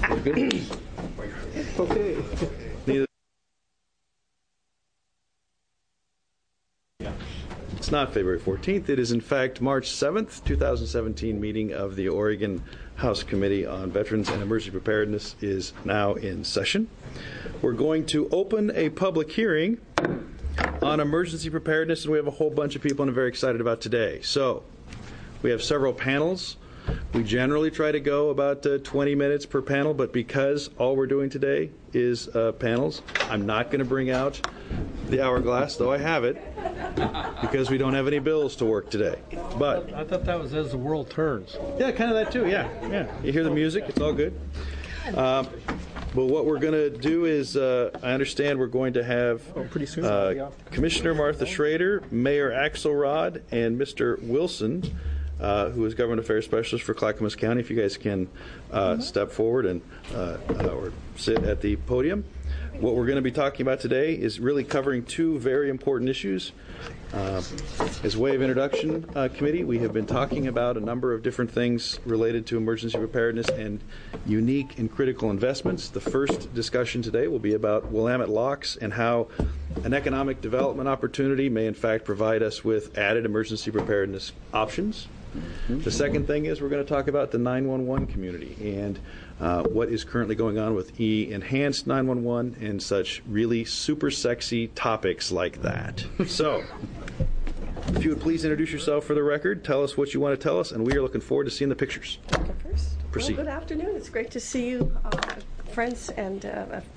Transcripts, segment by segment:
Okay. It's not February 14th. It is, in fact, March 7th, 2017 meeting of the Oregon House Committee on Veterans and Emergency Preparedness is now in session. We're going to open a public hearing on emergency preparedness, and we have a whole bunch of people I'm very excited about today. So we have several panels. We generally try to go about 20 minutes per panel, but because all we're doing today is panels, I'm not going to bring out the hourglass, though I have it, because we don't have any bills to work today. But I thought that was as the world turns. Yeah, kind of that too, yeah. You hear the music, it's all good. But what we're going to do is, I understand we're going to have pretty soon. Commissioner Martha Schrader, Mayor Axelrod, and Mr. Wilson, who is Government Affairs Specialist for Clackamas County. If you guys can step forward and or sit at the podium. What we're going to be talking about today is really covering two very important issues. As way of introduction, committee, we have been talking about a number of different things related to emergency preparedness and unique and critical investments. The first discussion today will be about Willamette Locks and how an economic development opportunity may in fact provide us with added emergency preparedness options. The second thing is we're going to talk about the 911 community and what is currently going on with enhanced 911 and such really super sexy topics like that. So, if you would please introduce yourself for the record, tell us what you want to tell us, and we are looking forward to seeing the pictures. First. Proceed. Well, good afternoon. It's great to see you, friends and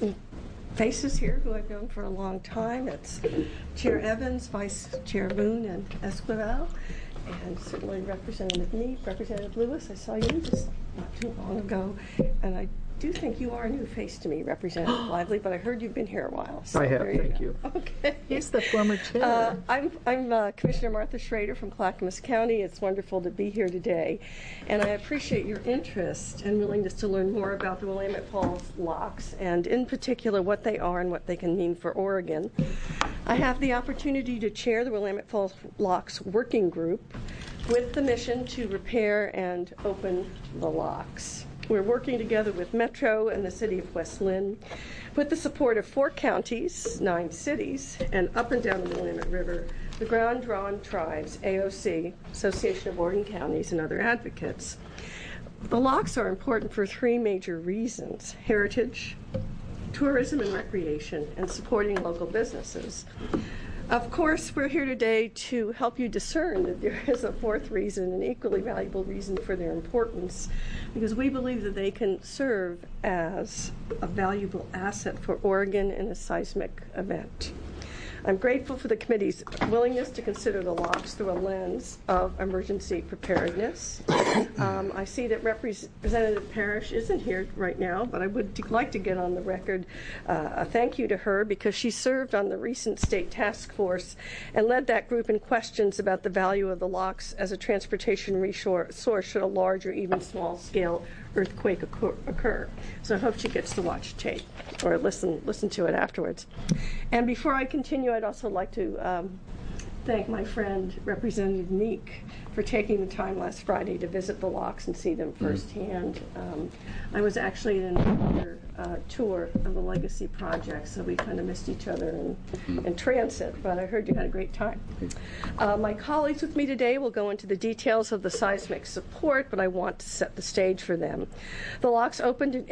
faces here who I've known for a long time. It's Chair Evans, Vice Chair Boone, and Esquivel. And certainly Representative Meek, Representative Lewis, I saw you just not too long ago. And I do think you are a new face to me, Representative Lively, but I heard you've been here a while. So I have, thank you. Okay. He's the former chair. I'm Commissioner Martha Schrader from Clackamas County. It's wonderful to be here today. And I appreciate your interest and willingness to learn more about the Willamette Falls locks, and in particular what they are and what they can mean for Oregon. I have the opportunity to chair the Willamette Falls Locks Working Group with the mission to repair and open the locks. We're working together with Metro and the City of West Lynn with the support of 4 counties, 9 cities, and up and down the Willamette River, the Ground Drawn Tribes, AOC, Association of Oregon Counties, and other advocates. The locks are important for 3 major reasons: heritage, tourism and recreation, and supporting local businesses. Of course, we're here today to help you discern that there is a 4th reason, an equally valuable reason for their importance, because we believe that they can serve as a valuable asset for Oregon in a seismic event. I'm grateful for the committee's willingness to consider the locks through a lens of emergency preparedness. I see that Representative Parrish isn't here right now, but I would like to get on the record a thank you to her, because she served on the recent state task force and led that group in questions about the value of the locks as a transportation resource should a large or even small scale earthquake occur. So I hope she gets to watch tape or listen to it afterwards. And before I continue, I'd also like to thank my friend Representative Meek for taking the time last Friday to visit the locks and see them firsthand. I was actually in another tour of the Legacy Project, so we kind of missed each other in transit, but I heard you had a great time. My colleagues with me today will go into the details of the seismic support, but I want to set the stage for them. The locks opened in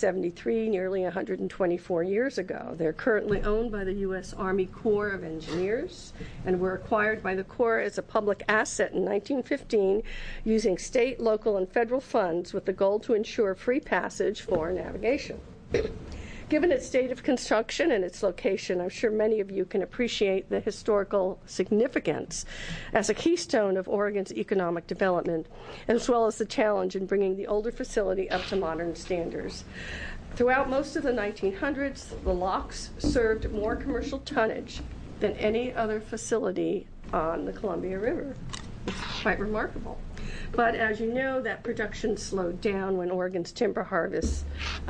1873, nearly 124 years ago. They're currently owned by the U.S. Army Corps of Engineers and were acquired by the Corps as a public asset in 1915 using state, local, and federal funds with the goal to ensure free passage for navigation. Given its state of construction and its location, I'm sure many of you can appreciate the historical significance as a keystone of Oregon's economic development, as well as the challenge in bringing the older facility up to modern standards. Throughout most of the 1900s, the locks served more commercial tonnage than any other facility on the Columbia River. It's quite remarkable. But as you know, that production slowed down when Oregon's timber harvest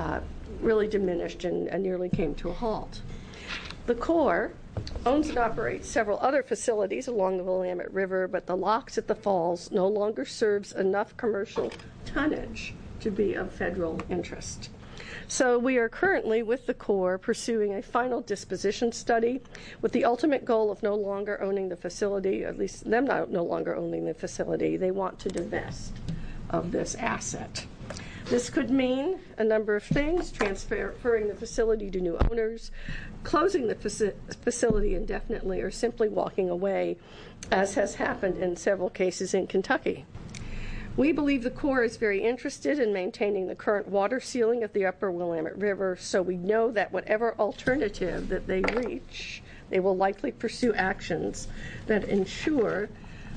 really diminished and nearly came to a halt. The Corps owns and operates several other facilities along the Willamette River, but the locks at the falls no longer serves enough commercial tonnage to be of federal interest. So we are currently, with the Corps, pursuing a final disposition study with the ultimate goal of no longer owning the facility, at least them no longer owning the facility. They want to divest of this asset. This could mean a number of things: transferring the facility to new owners, closing the facility indefinitely, or simply walking away, as has happened in several cases in Kentucky. We believe the Corps is very interested in maintaining the current water ceiling of the upper Willamette River, so we know that whatever alternative that they reach, they will likely pursue actions that ensure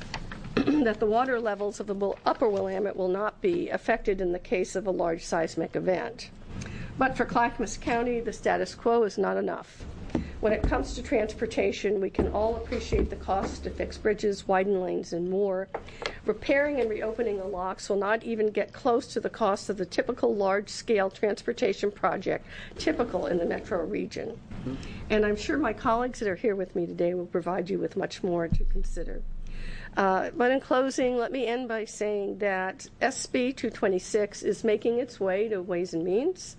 that the water levels of the upper Willamette will not be affected in the case of a large seismic event. But for Clackamas County, the status quo is not enough. When it comes to transportation, we can all appreciate the cost to fix bridges, widen lanes, and more. Repairing and reopening the locks will not even get close to the cost of the typical large-scale transportation project typical in the metro region. And I'm sure my colleagues that are here with me today will provide you with much more to consider. But in closing, let me end by saying that SB 226 is making its way to Ways and Means.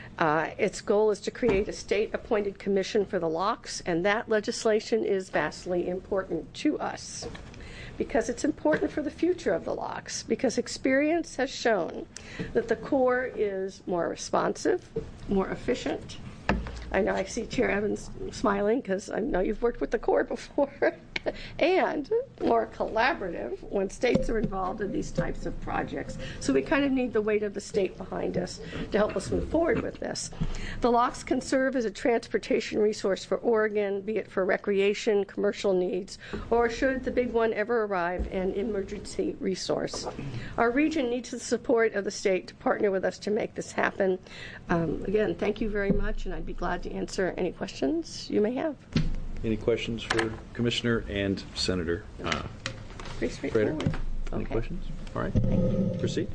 Its goal is to create a state-appointed commission for the locks, and that legislation is vastly important to us because it's important for the future of the locks, because experience has shown that the Corps is more responsive, more efficient. I know I see Chair Evans smiling because I know you've worked with the Corps before. And more collaborative when states are involved in these types of projects. So we kind of need the weight of the state behind us to help us move forward with this. The locks can serve as a transportation resource for Oregon, be it for recreation, commercial needs, or should the big one ever arrive, an emergency resource. Our region needs the support of the state to partner with us to make this happen. Again, thank you very much, and I'd be glad to answer any questions you may have. Any questions for Commissioner and Senator? Pretty straightforward. Any Okay. questions? All right. Proceed.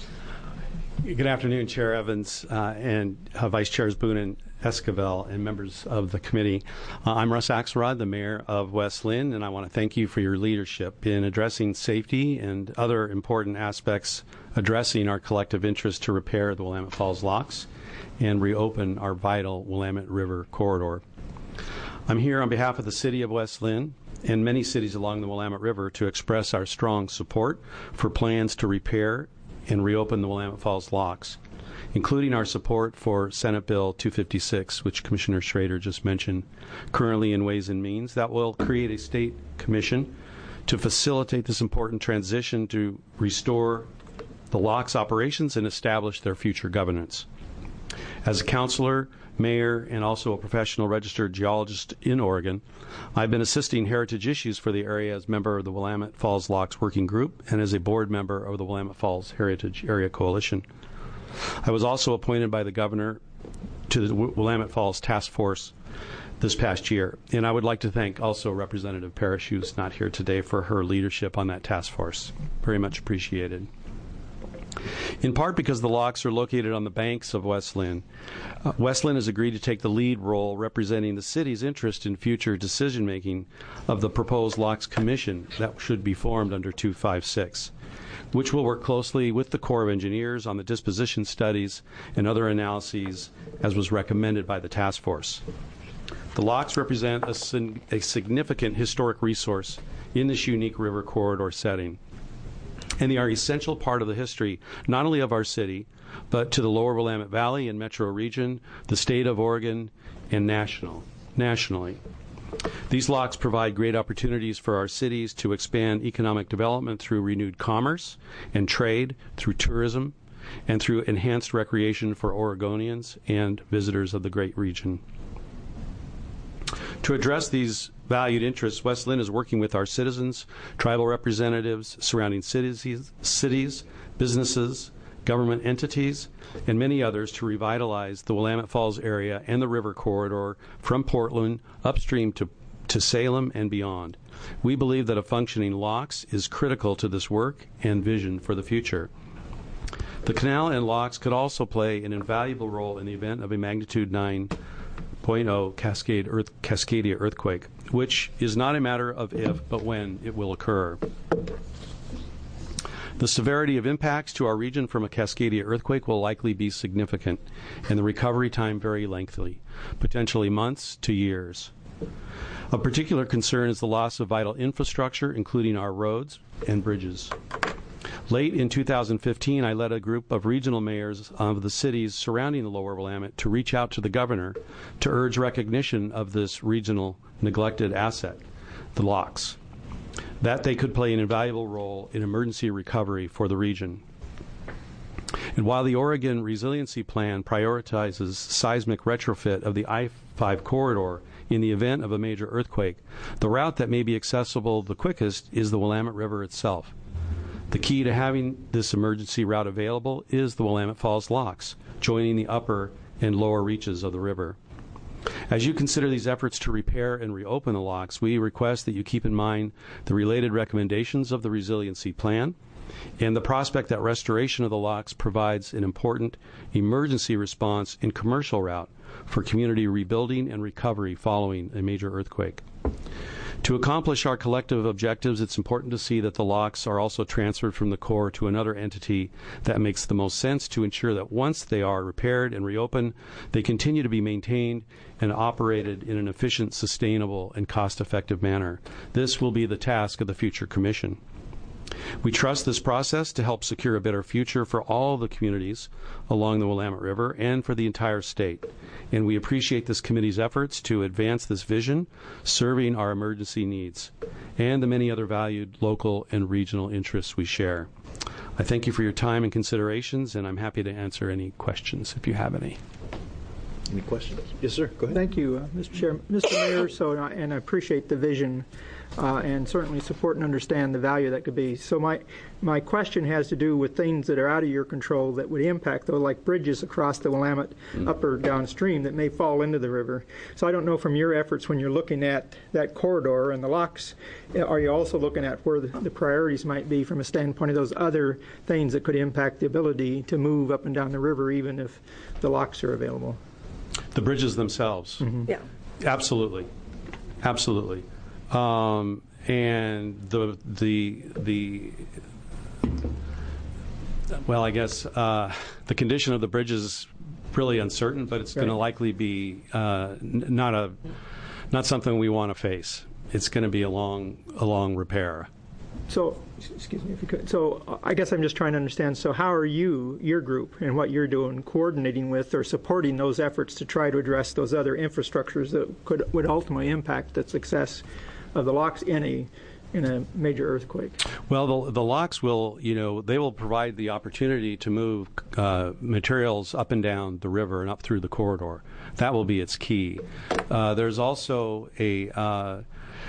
Good afternoon, Chair Evans and Vice Chairs Boone and Esquivel and members of the committee. I'm Russ Axelrod, the Mayor of West Linn, and I want to thank you for your leadership in addressing safety and other important aspects addressing our collective interest to repair the Willamette Falls locks and reopen our vital Willamette River corridor. I'm here on behalf of the City of West Linn and many cities along the Willamette River to express our strong support for plans to repair and reopen the Willamette Falls locks, including our support for Senate Bill 256, which Commissioner Schrader just mentioned, currently in Ways and Means, that will create a state commission to facilitate this important transition to restore the locks operations and establish their future governance. As a counselor, mayor, and also a professional registered geologist in Oregon, I've been assisting heritage issues for the area as member of the Willamette Falls Locks Working Group and as a board member of the Willamette Falls Heritage Area Coalition. I was also appointed by the governor to the Willamette Falls Task Force this past year, and I would like to thank also Representative Parrish, who's not here today, for her leadership on that task force. Very much appreciated. In part because the locks are located on the banks of West Linn, West Linn has agreed to take the lead role representing the city's interest in future decision-making of the proposed Locks Commission that should be formed under 256, which will work closely with the Corps of Engineers on the disposition studies and other analyses as was recommended by the task force. The locks represent a significant historic resource in this unique river corridor setting, and they are an essential part of the history not only of our city, but to the lower Willamette Valley and metro region, the state of Oregon, and nationally. These locks provide great opportunities for our cities to expand economic development through renewed commerce and trade, through tourism, and through enhanced recreation for Oregonians and visitors of the great region. To address these valued interests, West Linn is working with our citizens, tribal representatives, surrounding cities, businesses, government entities, and many others to revitalize the Willamette Falls area and the river corridor from Portland upstream to Salem and beyond. We believe that a functioning locks is critical to this work and vision for the future. The canal and locks could also play an invaluable role in the event of a magnitude 9.0 Cascadia earthquake, which is not a matter of if, but when it will occur. The severity of impacts to our region from a Cascadia earthquake will likely be significant, and the recovery time very lengthy, potentially months to years. Of particular concern is the loss of vital infrastructure, including our roads and bridges. Late in 2015, I led a group of regional mayors of the cities surrounding the Lower Willamette to reach out to the governor to urge recognition of this regional neglected asset, the locks, that they could play an invaluable role in emergency recovery for the region. And while the Oregon Resiliency Plan prioritizes seismic retrofit of the I-5 corridor in the event of a major earthquake, the route that may be accessible the quickest is the Willamette River itself. The key to having this emergency route available is the Willamette Falls locks, joining the upper and lower reaches of the river. As you consider these efforts to repair and reopen the locks, we request that you keep in mind the related recommendations of the Resiliency Plan and the prospect that restoration of the locks provides an important emergency response and commercial route for community rebuilding and recovery following a major earthquake. To accomplish our collective objectives, it's important to see that the locks are also transferred from the Corps to another entity that makes the most sense to ensure that once they are repaired and reopened, they continue to be maintained and operated in an efficient, sustainable, and cost-effective manner. This will be the task of the future Commission. We trust this process to help secure a better future for all the communities along the Willamette River and for the entire state. And we appreciate this committee's efforts to advance this vision, serving our emergency needs and the many other valued local and regional interests we share. I thank you for your time and considerations, and I'm happy to answer any questions if you have any. Any questions? Yes, sir. Go ahead. Thank you, Mr. Chair. Mr. Mayor, and I appreciate the vision and certainly support and understand the value that could be. So my question has to do with things that are out of your control that would impact, though, like bridges across the Willamette up or downstream that may fall into the river. So I don't know, from your efforts when you're looking at that corridor and the locks, are you also looking at where the priorities might be from a standpoint of those other things that could impact the ability to move up and down the river even if the locks are available? The bridges themselves. Mm-hmm. Yeah. Absolutely. Absolutely. And well, I guess the condition of the bridge is really uncertain, but it's going to likely be not something we want to face. It's going to be a long repair. So, excuse me if you could. So I guess I'm just trying to understand, so how are you, your group, and what you're doing, coordinating with or supporting those efforts to try to address those other infrastructures that would ultimately impact the success of the locks in a major earthquake? Well, the locks will, they will provide the opportunity to move materials up and down the river and up through the corridor. That will be its key. There's also I'm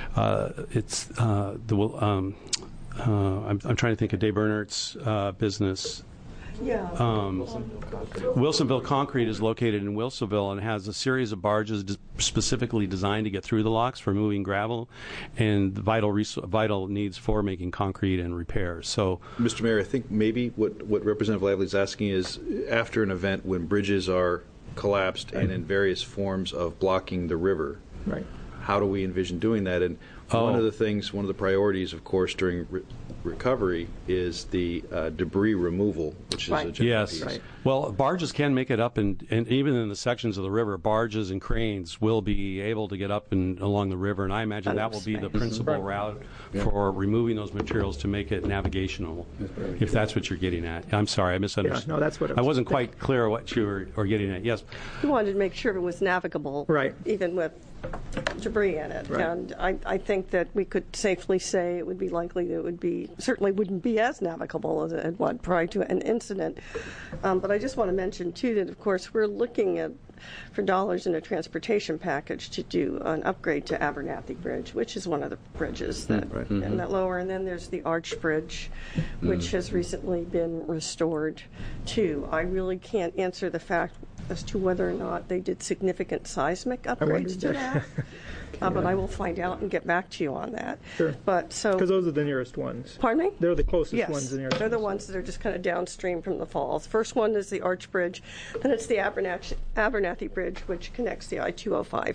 trying to think of Dave Bernert's business. Yeah. Wilsonville Concrete is located in Wilsonville and has a series of barges specifically designed to get through the locks for moving gravel and vital needs for making concrete and repairs. So, Mr. Mayor, I think maybe what Representative Lively is asking is, after an event when bridges are collapsed and in various forms of blocking the river, right, how do we envision doing that? And one of the priorities, of course, during recovery is the debris removal, which is a general piece. Right. Well, barges can make it up, and even in the sections of the river, barges and cranes will be able to get up and along the river, and I imagine that will be the principal route for removing those materials to make it navigational, if that's what you're getting at. I'm sorry, I misunderstood. Yeah, no, that's what I wasn't quite clear what you were getting at. Yes. We wanted to make sure it was navigable, right, even with debris in it. Right. And I think that we could safely say it would be likely that it would be, certainly wouldn't be as navigable as it was prior to an incident. But I just want to mention, too, that, of course, we're looking for dollars in a transportation package to do an upgrade to Abernathy Bridge, which is one of the bridges that in that lower. And then there's the Arch Bridge, which has recently been restored, too. I really can't answer the fact as to whether or not they did significant seismic upgrades to that. But I will find out and get back to you on that. Sure. But so, because those are the nearest ones. Pardon me? They're the closest yes, ones. Yes, they're the ones that are just kind of downstream from the falls. First one is the Arch Bridge, then it's the Abernathy Bridge, which connects the I-205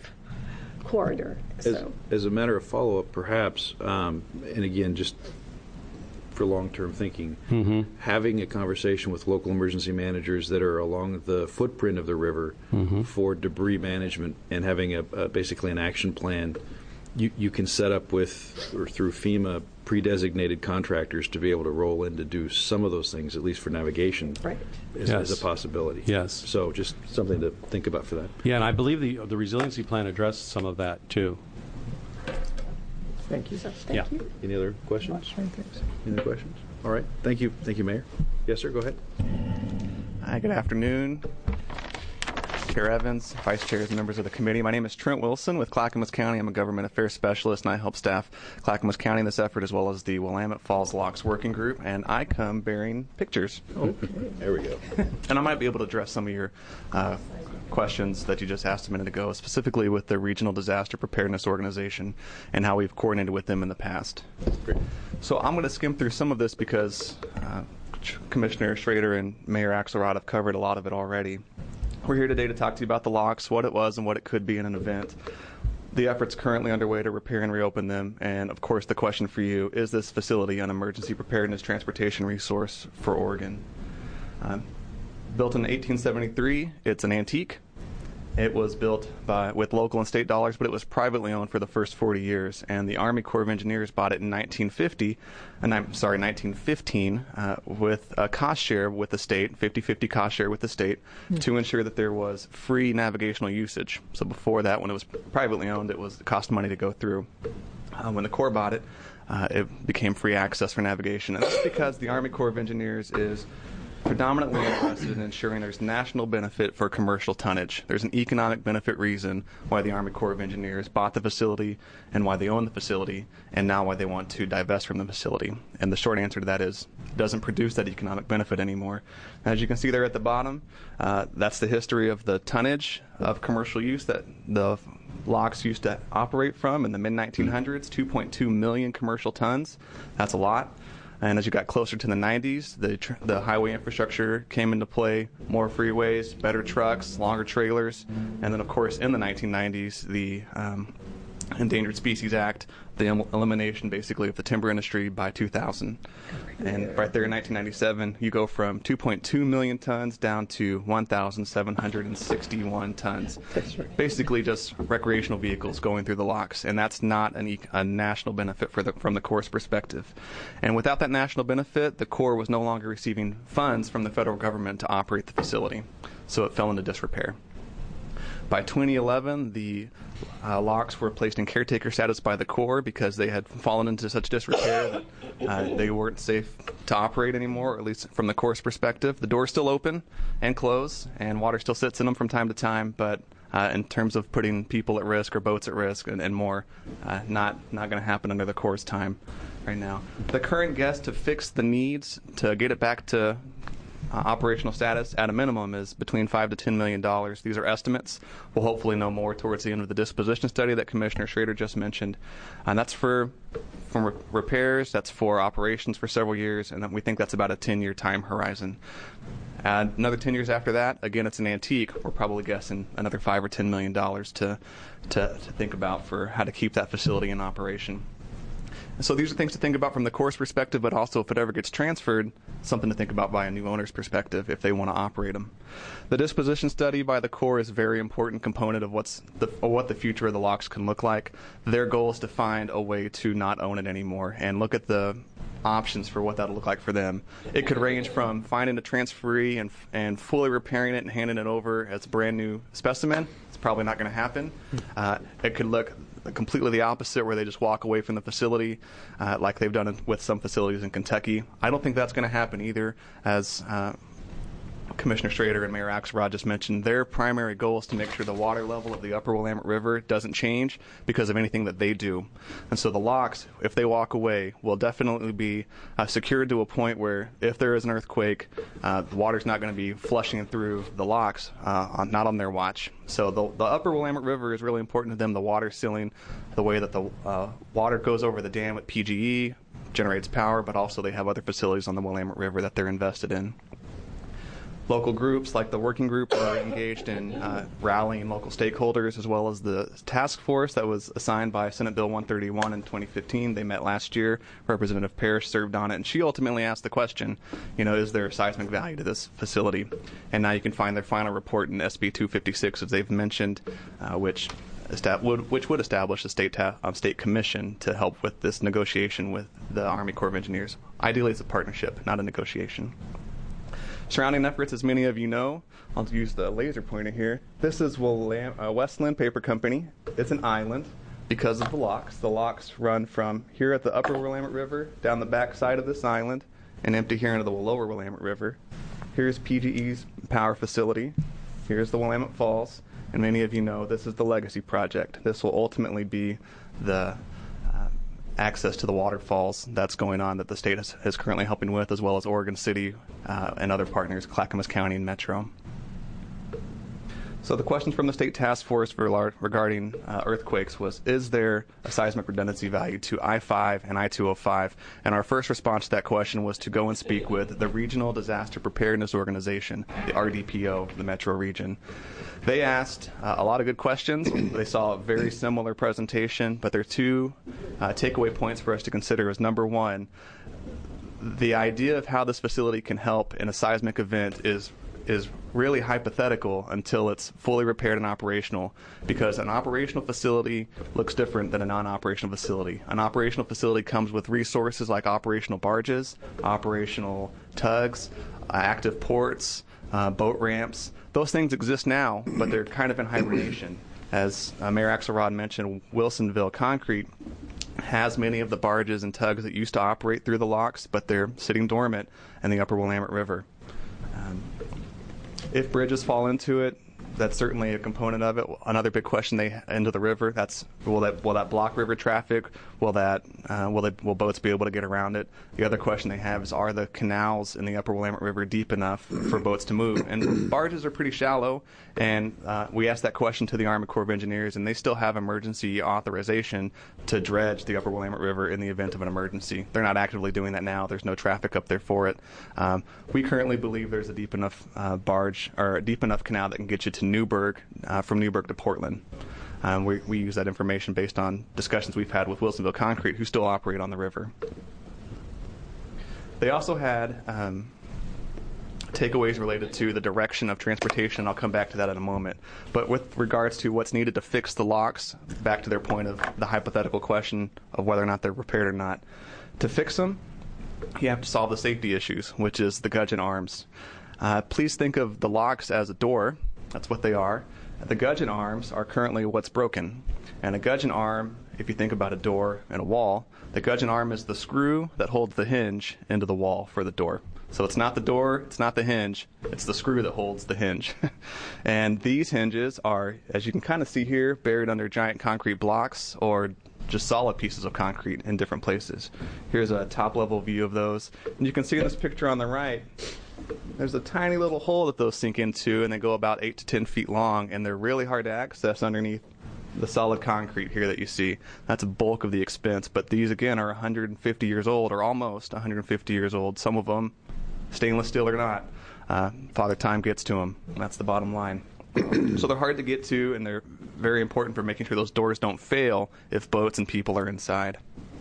corridor. As a matter of follow-up, perhaps, and again, just for long-term thinking. Having a conversation with local emergency managers that are along the footprint of the river for debris management and having basically an action plan, you can set up with or through FEMA pre-designated contractors to be able to roll in to do some of those things, at least for navigation, Right. is a possibility. Yes. So just something to think about for that. Yeah, and I believe the resiliency plan addressed some of that too. Thank you. So, thank Yeah. you. Any other questions? Thanks. Any other questions? All right. Thank you. Thank you, Mayor. Yes, sir. Go ahead. Hi, good afternoon. Chair Evans, Vice Chairs, and members of the committee. My name is Trent Wilson with Clackamas County. I'm a government affairs specialist, and I help staff Clackamas County in this effort, as well as the Willamette Falls Locks Working Group, and I come bearing pictures. There we go. And I might be able to address some of your questions that you just asked a minute ago, specifically with the Regional Disaster Preparedness Organization and how we've coordinated with them in the past. Great. So I'm going to skim through some of this because Commissioner Schrader and Mayor Axelrod have covered a lot of it already. We're here today to talk to you about the locks, what it was, and what it could be in an event. The effort's currently underway to repair and reopen them, and of course the question for you, is this facility an emergency preparedness transportation resource for Oregon? Built in 1873, it's an antique. It was built with local and state dollars, but it was privately owned for the first 40 years. And the Army Corps of Engineers bought it in 1915, with a cost share with the state, 50-50 cost share with the state, to ensure that there was free navigational usage. So before that, when it was privately owned, it cost money to go through. When the Corps bought it, it became free access for navigation. And that's because the Army Corps of Engineers is predominantly interested in ensuring there's national benefit for commercial tonnage. There's an economic benefit reason why the Army Corps of Engineers bought the facility and why they own the facility, and now why they want to divest from the facility. And the short answer to that is it doesn't produce that economic benefit anymore. As you can see there at the bottom, that's the history of the tonnage of commercial use that the locks used to operate from in the mid-1900s, 2.2 million commercial tons. That's a lot. And as you got closer to the 90s, the highway infrastructure came into play, more freeways, better trucks, longer trailers, and then, of course, in the 1990s, the Endangered Species Act, the elimination, basically, of the timber industry by 2000. And right there in 1997, you go from 2.2 million tons down to 1,761 tons. That's right. Basically just recreational vehicles going through the locks, and that's not a national benefit from the Corps' perspective. And without that national benefit, the Corps was no longer receiving funds from the federal government to operate the facility, so it fell into disrepair. By 2011, the locks were placed in caretaker status by the Corps because they had fallen into such disrepair that they weren't safe to operate anymore, or at least from the Corps' perspective. The doors still open and close, and water still sits in them from time to time, but in terms of putting people at risk or boats at risk and more, not going to happen under the Corps' time right now. The current guess to fix the needs to get it back to operational status at a minimum is between $5 to $10 million. These are estimates. We'll hopefully know more towards the end of the disposition study that Commissioner Schrader just mentioned. And that's for repairs, that's for operations for several years, and we think that's about a 10-year time horizon. Another 10 years after that, again, it's an antique. We're probably guessing another $5 or $10 million to think about for how to keep that facility in operation. So these are things to think about from the Corps' perspective, but also if it ever gets transferred, something to think about by a new owner's perspective if they want to operate them. The disposition study by the Corps is a very important component of what the future of the locks can look like. Their goal is to find a way to not own it anymore and look at the options for what that'll look like for them. It could range from finding a transferee and fully repairing it and handing it over as a brand new specimen. It's probably not going to happen. It could look completely the opposite, where they just walk away from the facility like they've done with some facilities in Kentucky. I don't think that's going to happen either. As Commissioner Schrader and Mayor Axelrod just mentioned, their primary goal is to make sure the water level of the upper Willamette River doesn't change because of anything that they do. And so the locks, if they walk away, will definitely be secured to a point where if there is an earthquake, the water's not going to be flushing through the locks, not on their watch. So the upper Willamette River is really important to them, the water sealing, the way that the water goes over the dam at PGE, generates power, but also they have other facilities on the Willamette River that they're invested in. Local groups like the working group are engaged in rallying local stakeholders, as well as the task force that was assigned by Senate Bill 131 in 2015. They met last year. Representative Parrish served on it, and she ultimately asked the question, is there seismic value to this facility? And now you can find their final report in SB 256, as they've mentioned, which would establish a state commission to help with this negotiation with the Army Corps of Engineers. Ideally, it's a partnership, not a negotiation. Surrounding efforts, as many of you know, I'll use the laser pointer here. This is West Linn Paper Company. It's an island because of the locks. The locks run from here at the upper Willamette River down the back side of this island and empty here into the lower Willamette River. Here's PGE's power facility. Here's the Willamette Falls. And many of you know this is the Legacy Project. This will ultimately be the access to the waterfalls that's going on that the state is currently helping with, as well as Oregon City and other partners, Clackamas County and Metro. So the question from the state task force regarding earthquakes was, is there a seismic redundancy value to I-5 and I-205? And our first response to that question was to go and speak with the Regional Disaster Preparedness Organization, the RDPO, the Metro region. They asked a lot of good questions. They saw a very similar presentation, but there are two takeaway points for us to consider. Is number one, the idea of how this facility can help in a seismic event is really hypothetical until it's fully repaired and operational, because an operational facility looks different than a non-operational facility. An operational facility comes with resources like operational barges, operational tugs, active ports, boat ramps. Those things exist now, but they're kind of in hibernation. As Mayor Axelrod mentioned, Wilsonville Concrete has many of the barges and tugs that used to operate through the locks, but they're sitting dormant in the upper Willamette River. If bridges fall into it, that's certainly a component of it. Another big question into the river, that's will that block river traffic? Will boats be able to get around it? The other question they have is, are the canals in the upper Willamette River deep enough for boats to move? And barges are pretty shallow, and we asked that question to the Army Corps of Engineers, and they still have emergency authorization to dredge the upper Willamette River in the event of an emergency. They're not actively doing that now. There's no traffic up there for it. We currently believe there's a deep enough barge or a deep enough canal that can get you to Newburgh, from Newburgh to Portland. We use that information based on discussions we've had with Wilsonville Concrete, who still operate on the river. They also had takeaways related to the direction of transportation. I'll come back to that in a moment. But with regards to what's needed to fix the locks, back to their point of the hypothetical question of whether or not they're repaired or not, to fix them, you have to solve the safety issues, which is the gudgeon arms. Please think of the locks as a door. That's what they are. The gudgeon arms are currently what's broken. And a gudgeon arm, if you think about a door and a wall, the gudgeon arm is the screw that holds the hinge into the wall for the door. So it's not the door, it's not the hinge, it's the screw that holds the hinge. And these hinges are, as you can kind of see here, buried under giant concrete blocks or just solid pieces of concrete in different places. Here's a top-level view of those. And you can see in this picture on the right, there's a tiny little hole that those sink into, and they go about 8 to 10 feet long, and they're really hard to access underneath the solid concrete here that you see. That's a bulk of the expense, but these, again, are 150 years old, or almost 150 years old. Some of them, stainless steel or not, Father Time gets to them. That's the bottom line. So they're hard to get to, and they're very important for making sure those doors don't fail if boats and people are inside.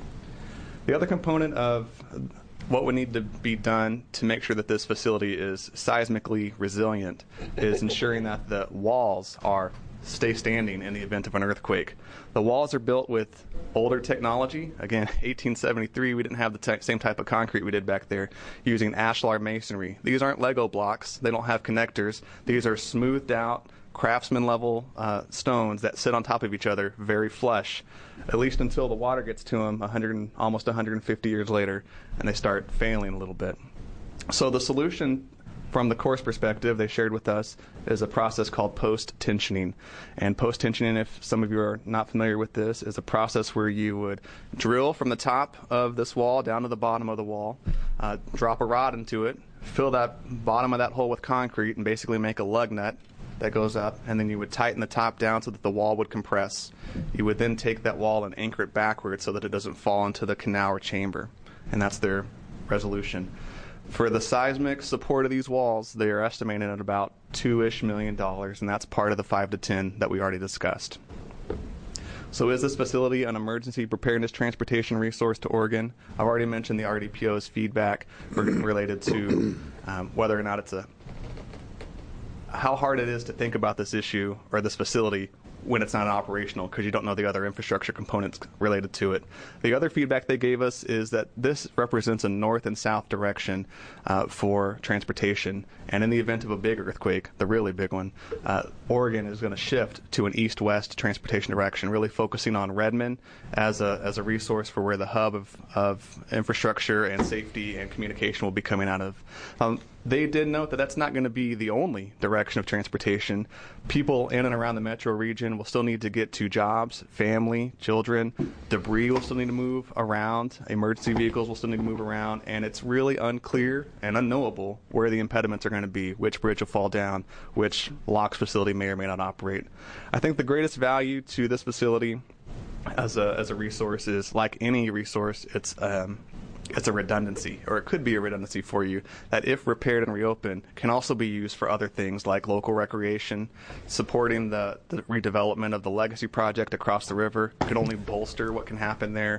The other component of what would need to be done to make sure that this facility is seismically resilient is ensuring that the walls stay standing in the event of an earthquake. The walls are built with older technology. Again, 1873, we didn't have the same type of concrete we did back there, using ashlar masonry. These aren't Lego blocks. They don't have connectors. These are smoothed out, craftsman-level stones that sit on top of each other, very flush, at least until the water gets to them almost 150 years later, and they start failing a little bit. So the solution, from the Corps' perspective, they shared with us, is a process called post-tensioning. And post-tensioning, if some of you are not familiar with this, is a process where you would drill from the top of this wall down to the bottom of the wall, drop a rod into it, fill that bottom of that hole with concrete, and basically make a lug nut that goes up, and then you would tighten the top down so that the wall would compress. You would then take that wall and anchor it backwards so that it doesn't fall into the canal or chamber, and that's their resolution. For the seismic support of these walls, they are estimated at about $2-ish million, and that's part of the 5 to 10 that we already discussed. So is this facility an emergency preparedness transportation resource to Oregon? I've already mentioned the RDPO's feedback related to whether or not it's how hard it is to think about this issue or this facility when it's not operational, because you don't know the other infrastructure components related to it. The other feedback they gave us is that this represents a north and south direction for transportation, and in the event of a big earthquake, the really big one, Oregon is going to shift to an east-west transportation direction, really focusing on Redmond as a resource for where the hub of infrastructure and safety and communication will be coming out of. They did note that that's not going to be the only direction of transportation. People in and around the metro region will still need to get to jobs, family, children. Debris will still need to move around. Emergency vehicles will still need to move around. And it's really unclear and unknowable where the impediments are going to be, which bridge will fall down, which locks facility may or may not operate. I think the greatest value to this facility as a resource is, like any resource, it's a redundancy, or it could be a redundancy for you, that if repaired and reopened can also be used for other things like local recreation, supporting the redevelopment of the Legacy Project across the river. Could only bolster what can happen there.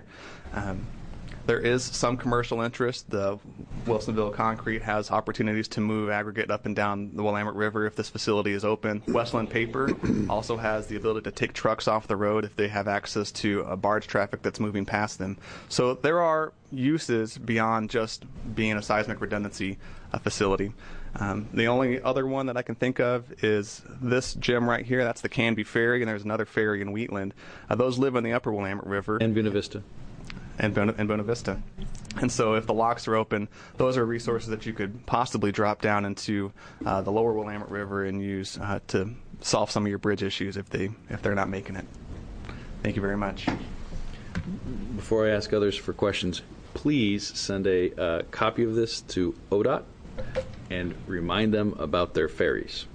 There is some commercial interest. The Wilsonville Concrete has opportunities to move aggregate up and down the Willamette River if this facility is open. Westland Paper also has the ability to take trucks off the road if they have access to barge traffic that's moving past them. So there are uses beyond just being a seismic redundancy facility. The only other one that I can think of is this gem right here. That's the Canby Ferry, and there's another ferry in Wheatland. Those live on the upper Willamette River. And Buena Vista. And Buena Vista. And so if the locks are open, those are resources that you could possibly drop down into the lower Willamette River and use to solve some of your bridge issues if they're not making it. Thank you very much. Before I ask others for questions, please send a copy of this to ODOT and remind them about their ferries.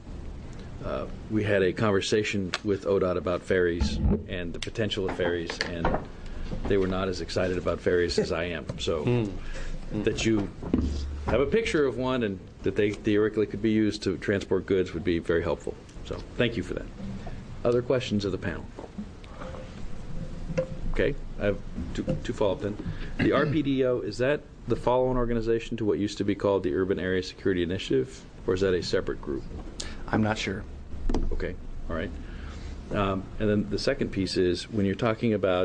We had a conversation with ODOT about ferries and the potential of ferries, and they were not as excited about ferries as I am. So that you have a picture of one and that they theoretically could be used to transport goods would be very helpful. So thank you for that. Other questions of the panel? Okay, I have two follow-up then. The RPDO, is that the follow-on organization to what used to be called the Urban Area Security Initiative, or is that a separate group? I'm not sure. Okay, all right. And then the second piece is when you're talking about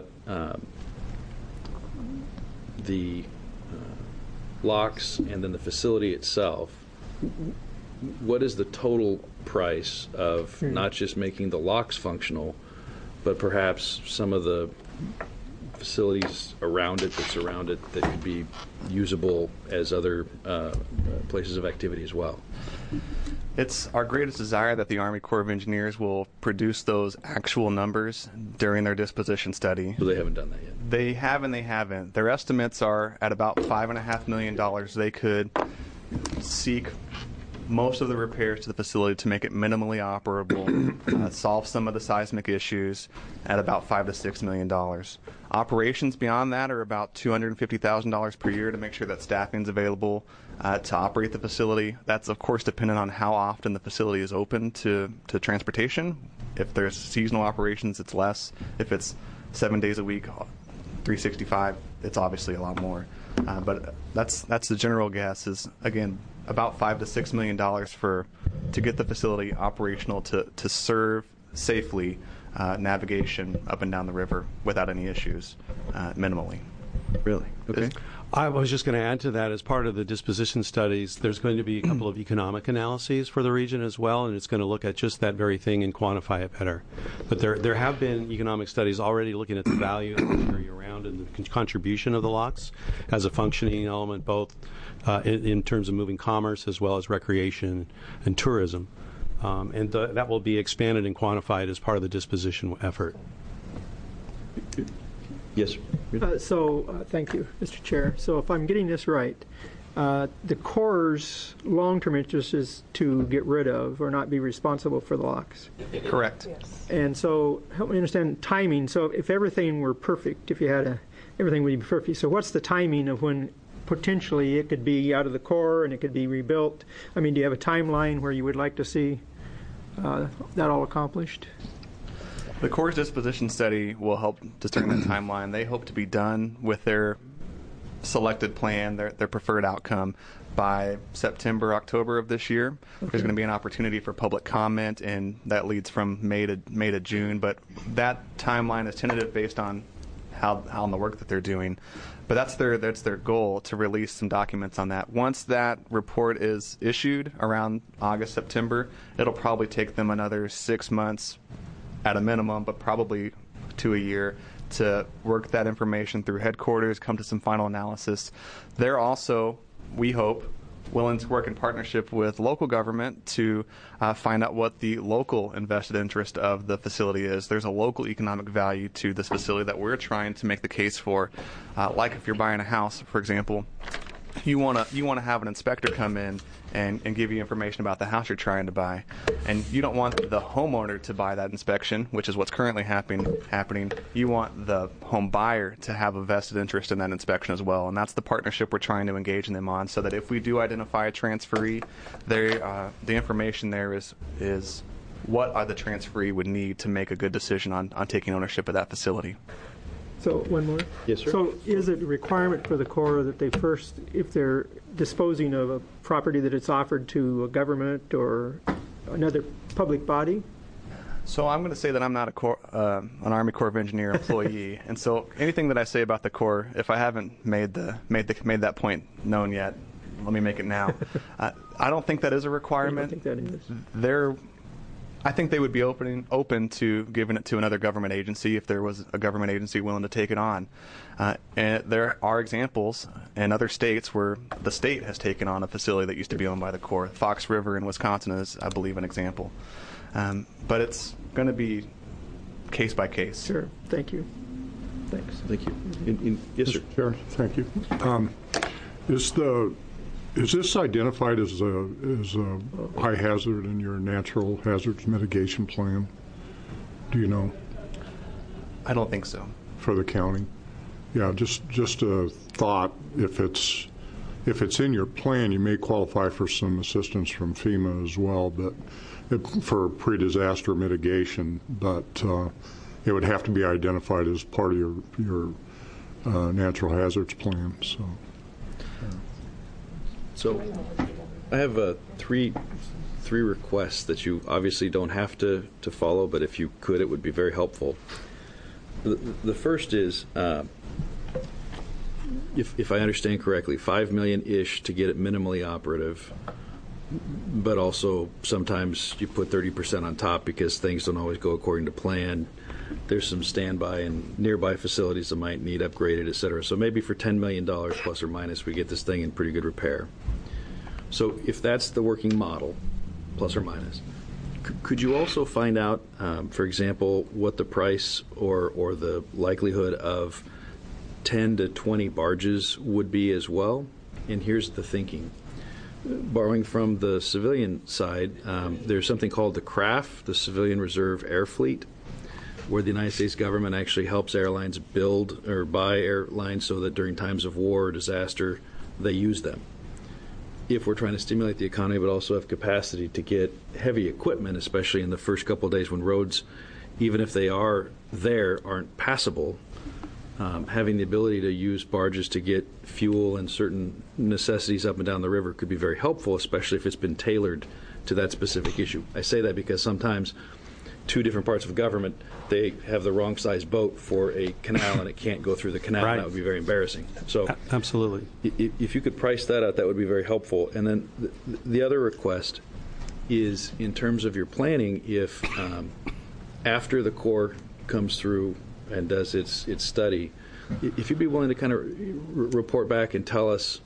the locks and then the facility itself, what is the total price of not just making the locks functional, but perhaps some of the facilities around it that surround it that could be usable as other places of activity as well? It's our greatest desire that the Army Corps of Engineers will produce those actual numbers during their disposition study. So they haven't done that yet? They have and they haven't. Their estimates are at about $5.5 million. They could seek most of the repairs to the facility to make it minimally operable, solve some of the seismic issues at about $5 to $6 million. Operations beyond that are about $250,000 per year to make sure that staffing's available to operate the facility. That's, of course, dependent on how often the facility is open to transportation. If there's seasonal operations, it's less. If it's 7 days a week, 365, it's obviously a lot more. But that's the general guess is, again, about $5 to $6 million to get the facility operational to serve safely navigation up and down the river without any issues, minimally. Really? Okay. I was just going to add to that, as part of the disposition studies, there's going to be a couple of economic analyses for the region as well, and it's going to look at just that very thing and quantify it better. But there have been economic studies already looking at the value of the area around and the contribution of the locks as a functioning element, both in terms of moving commerce as well as recreation and tourism. And that will be expanded and quantified as part of the disposition effort. Yes. Thank you, Mr. Chair. So if I'm getting this right, the Corps' long-term interest is to get rid of or not be responsible for the locks. Correct. Yes. And so help me understand timing. So if everything were perfect, if you had everything would be perfect. So what's the timing of when potentially it could be out of the Corps and it could be rebuilt. I mean, do you have a timeline where you would like to see that all accomplished? The Corps' disposition study will help determine the timeline. They hope to be done with their selected plan, their preferred outcome, by September, October of this year. Okay. There's going to be an opportunity for public comment, and that leads from May to June. But that timeline is tentative based on how on the work that they're doing. But that's their goal, to release some documents on that. Once that report is issued around August, September, it'll probably take them another 6 months at a minimum, but probably to a year, to work that information through headquarters, come to some final analysis. They're also, we hope, willing to work in partnership with local government to find out what the local invested interest of the facility is. There's a local economic value to this facility that we're trying to make the case for. Like if you're buying a house, for example, you want to have an inspector come in and give you information about the house you're trying to buy. And you don't want the homeowner to buy that inspection, which is what's currently happening. You want the home buyer to have a vested interest in that inspection as well. And that's the partnership we're trying to engage them on, so that if we do identify a transferee, the information there is what the transferee would need to make a good decision on taking ownership of that facility. So, one more? Yes, sir. So, is it a requirement for the Corps that they first, if they're disposing of a property, that it's offered to a government or another public body? So I'm going to say that I'm not an Army Corps of Engineer employee, and so anything that I say about the Corps, if I haven't made that point known yet, let me make it now. I don't think that is a requirement. I don't think that is. I think they would be open to giving it to another government agency if there was a government agency willing to take it on. And there are examples in other states where the state has taken on a facility that used to be owned by the Corps. Fox River in Wisconsin is, I believe, an example. But it's going to be case by case. Sure. Thank you. Thanks. Thank you. Yes, sir. Chair, thank you. Is this identified as a high hazard in your natural hazards mitigation plan? Do you know? I don't think so. For the county? Yeah, just a thought. If it's in your plan, you may qualify for some assistance from FEMA as well, but for pre-disaster mitigation. But it would have to be identified as part of your natural hazards plan. So I have three requests that you obviously don't have to follow, but if you could, it would be very helpful. The first is, if I understand correctly, $5 million-ish to get it minimally operative, but also sometimes you put 30% on top because things don't always go according to plan. There's some standby and nearby facilities that might need upgraded, et cetera. So maybe for $10 million plus or minus, we get this thing in pretty good repair. So if that's the working model, plus or minus, could you also find out, for example, what the price or the likelihood of 10 to 20 barges would be as well? And here's the thinking. Borrowing from the civilian side, there's something called the CRAF, the Civilian Reserve Air Fleet, where the United States government actually helps airlines build or buy airlines so that during times of war or disaster, they use them. If we're trying to stimulate the economy but also have capacity to get heavy equipment, especially in the first couple of days when roads, even if they are there, aren't passable, having the ability to use barges to get fuel and certain necessities up and down the river could be very helpful, especially if it's been tailored to that specific issue. I say that because sometimes two different parts of government, they have the wrong size boat for a canal and it can't go through the canal. Right. And that would be very embarrassing. So Absolutely. if you could price that out, that would be very helpful. And then the other request is, in terms of your planning, if after the Corps comes through and does its study, if you'd be willing to kind of report back and tell us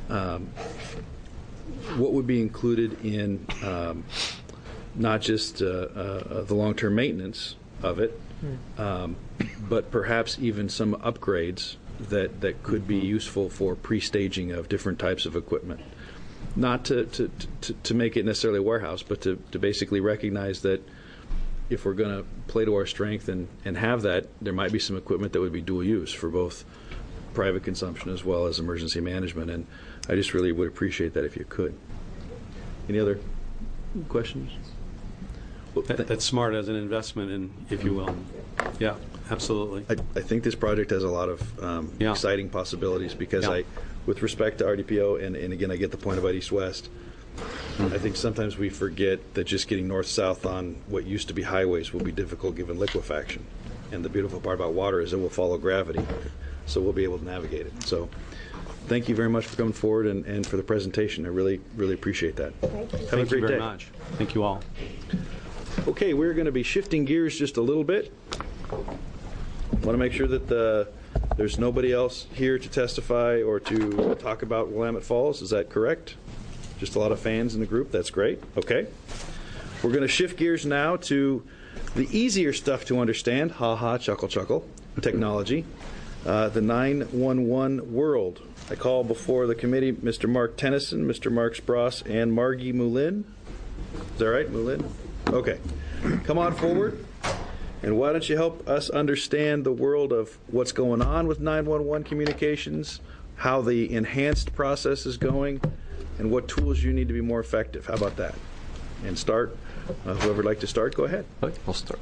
what would be included in not just the long-term maintenance of it, but perhaps even some upgrades that could be useful for pre-staging of different types of equipment. Not to make it necessarily a warehouse, but to basically recognize that if we're going to play to our strength and have that, there might be some equipment that would be dual use for both private consumption as well as emergency management. And I just really would appreciate that if you could. Any other questions? Well, That's smart as an investment, in, if you will. Yeah, absolutely. I think this project has a lot of Yeah. exciting possibilities because Yeah. with respect to RDPO, and again, I get the point about east-west, I think sometimes we forget that just getting north-south on what used to be highways will be difficult given liquefaction. And the beautiful part about water is it will follow gravity, so we'll be able to navigate it. So thank you very much for coming forward and for the presentation. I really, really appreciate that. Thank you. Have a Thank great you very day. much. Thank you all. Okay, we're going to be shifting gears just a little bit. Want to make sure that there's nobody else here to testify or to talk about Willamette Falls. Is that correct? Just a lot of fans in the group. That's great. Okay. We're going to shift gears now to the easier stuff to understand. Ha ha, chuckle, chuckle. Technology. The 911 world. I call before the committee Mr. Mark Tennyson, Mr. Mark Spross, and Margie Moulin. Is that right, Moulin? Okay. Come on forward. And why don't you help us understand the world of what's going on with 911 communications, how the enhanced process is going, and what tools you need to be more effective. How about that? And start. Whoever would like to start, go ahead. I'll start.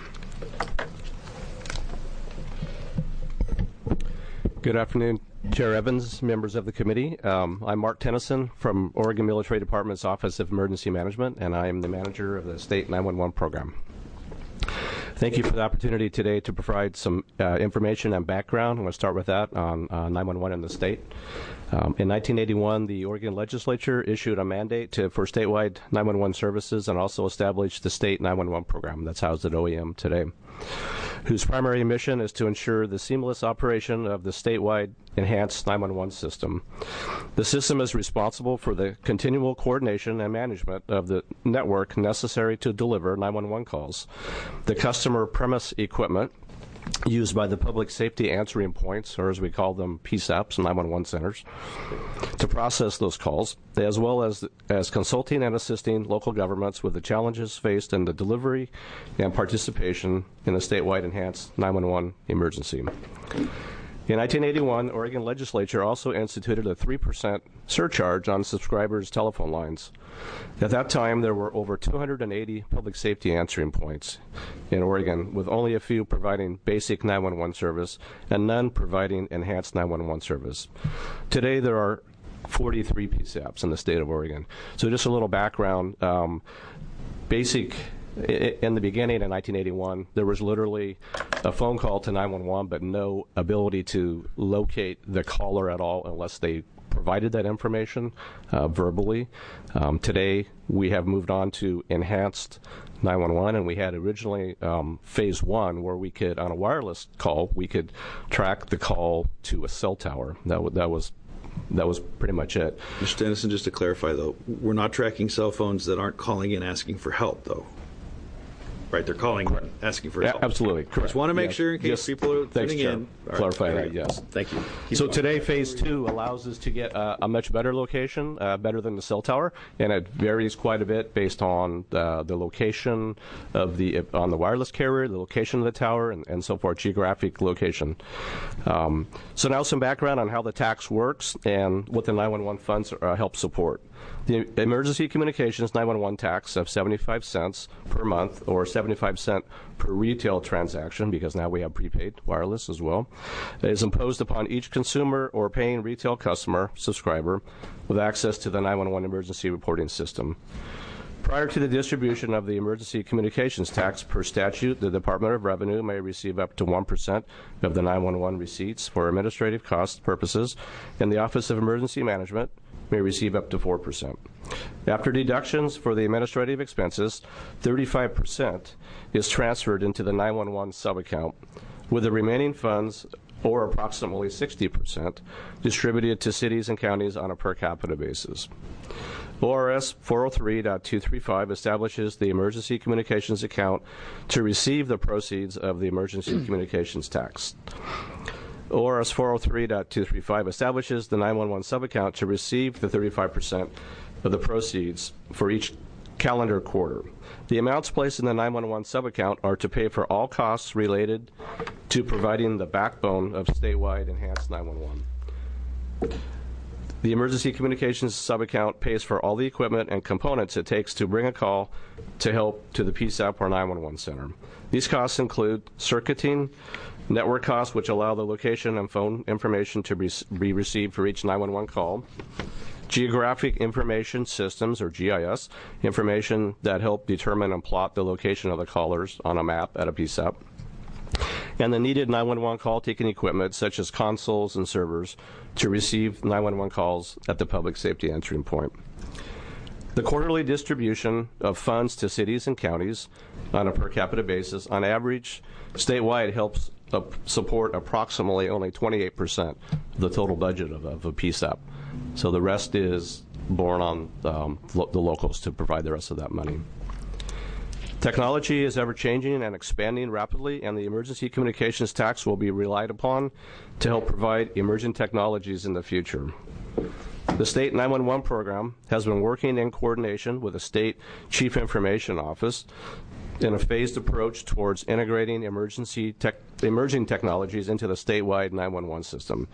Good afternoon, Chair Evans, members of the committee. I'm Mark Tennyson from Oregon Military Department's Office of Emergency Management, and I am the manager of the State 911 program. Thank you for the opportunity today to provide some information and background. I'm going to start with that on 911 in the state. In 1981, the Oregon legislature issued a mandate for statewide 911 services and also established the State 911 program that's housed at OEM today, whose primary mission is to ensure the seamless operation of the statewide enhanced 911 system. The system is responsible for the continual coordination and management of the network necessary to deliver 911 calls, the customer premise equipment used by the public safety answering points, or as we call them, PSAPs, 911 centers, to process those calls, as well as consulting and assisting local governments with the challenges faced in the delivery and participation in the statewide enhanced 911 emergency. In 1981, Oregon legislature also instituted a 3% surcharge on subscribers' telephone lines. At that time, there were over 280 public safety answering points in Oregon, with only a few providing basic 911 service and none providing enhanced 911 service. Today, there are 43 PSAPs in the state of Oregon. So just a little background. In the beginning in 1981, there was literally a phone call to 911, but no ability to locate the caller at all unless they provided that information verbally. Today, we have moved on to enhanced 911, and we had originally phase one where we could, on a wireless call, we could track the call to a cell tower. That was pretty much it. Mr. Dennison, just to clarify, though, we're not tracking cell phones that aren't calling in asking for help, though. Right, they're calling asking for help. Absolutely, correct. Just want to make sure in case people are tuning in. Clarify that, yes. Thank you. So today, phase two allows us to get a much better location, better than the cell tower, and it varies quite a bit based on the location of on the wireless carrier, the location of the tower, and so forth, geographic location. So now some background on how the tax works and what the 911 funds help support. The Emergency Communications 911 tax of 75 cents per month, or 75 cents per retail transaction, because now we have prepaid wireless as well, is imposed upon each consumer or paying retail customer, subscriber, with access to the 911 emergency reporting system. Prior to the distribution of the emergency communications tax per statute, the Department of Revenue may receive up to 1% of the 911 receipts for administrative cost purposes, and the Office of Emergency Management may receive up to 4%. After deductions for the administrative expenses, 35% is transferred into the 911 sub-account, with the remaining funds, or approximately 60%, distributed to cities and counties on a per capita basis. ORS 403.235 establishes the Emergency Communications Account to receive the proceeds of the Emergency Communications Tax. ORS 403.235 establishes the 911 sub-account to receive the 35% of the proceeds for each calendar quarter. The amounts placed in the 911 subaccount are to pay for all costs related to providing the backbone of statewide enhanced 911. The Emergency Communications subaccount pays for all the equipment and components it takes to bring a call to help to the PSAP or 911 center. These costs include circuiting, network costs, which allow the location and phone information to be received for each 911 call, geographic information systems, or GIS, information that help determine and plot the location of the callers on a map at a PSAP, and the needed 911 call taking equipment such as consoles and servers to receive 911 calls at the public safety answering point. The quarterly distribution of funds to cities and counties on a per capita basis, on average, statewide helps support approximately only 28% of the total budget of a PSAP. So the rest is borne on the locals to provide the rest of that money. Technology is ever-changing and expanding rapidly, and the emergency communications tax will be relied upon to help provide emerging technologies in the future. The State 911 program has been working in coordination with the State Chief Information Office in a phased approach towards integrating emerging technologies into the statewide 911 system.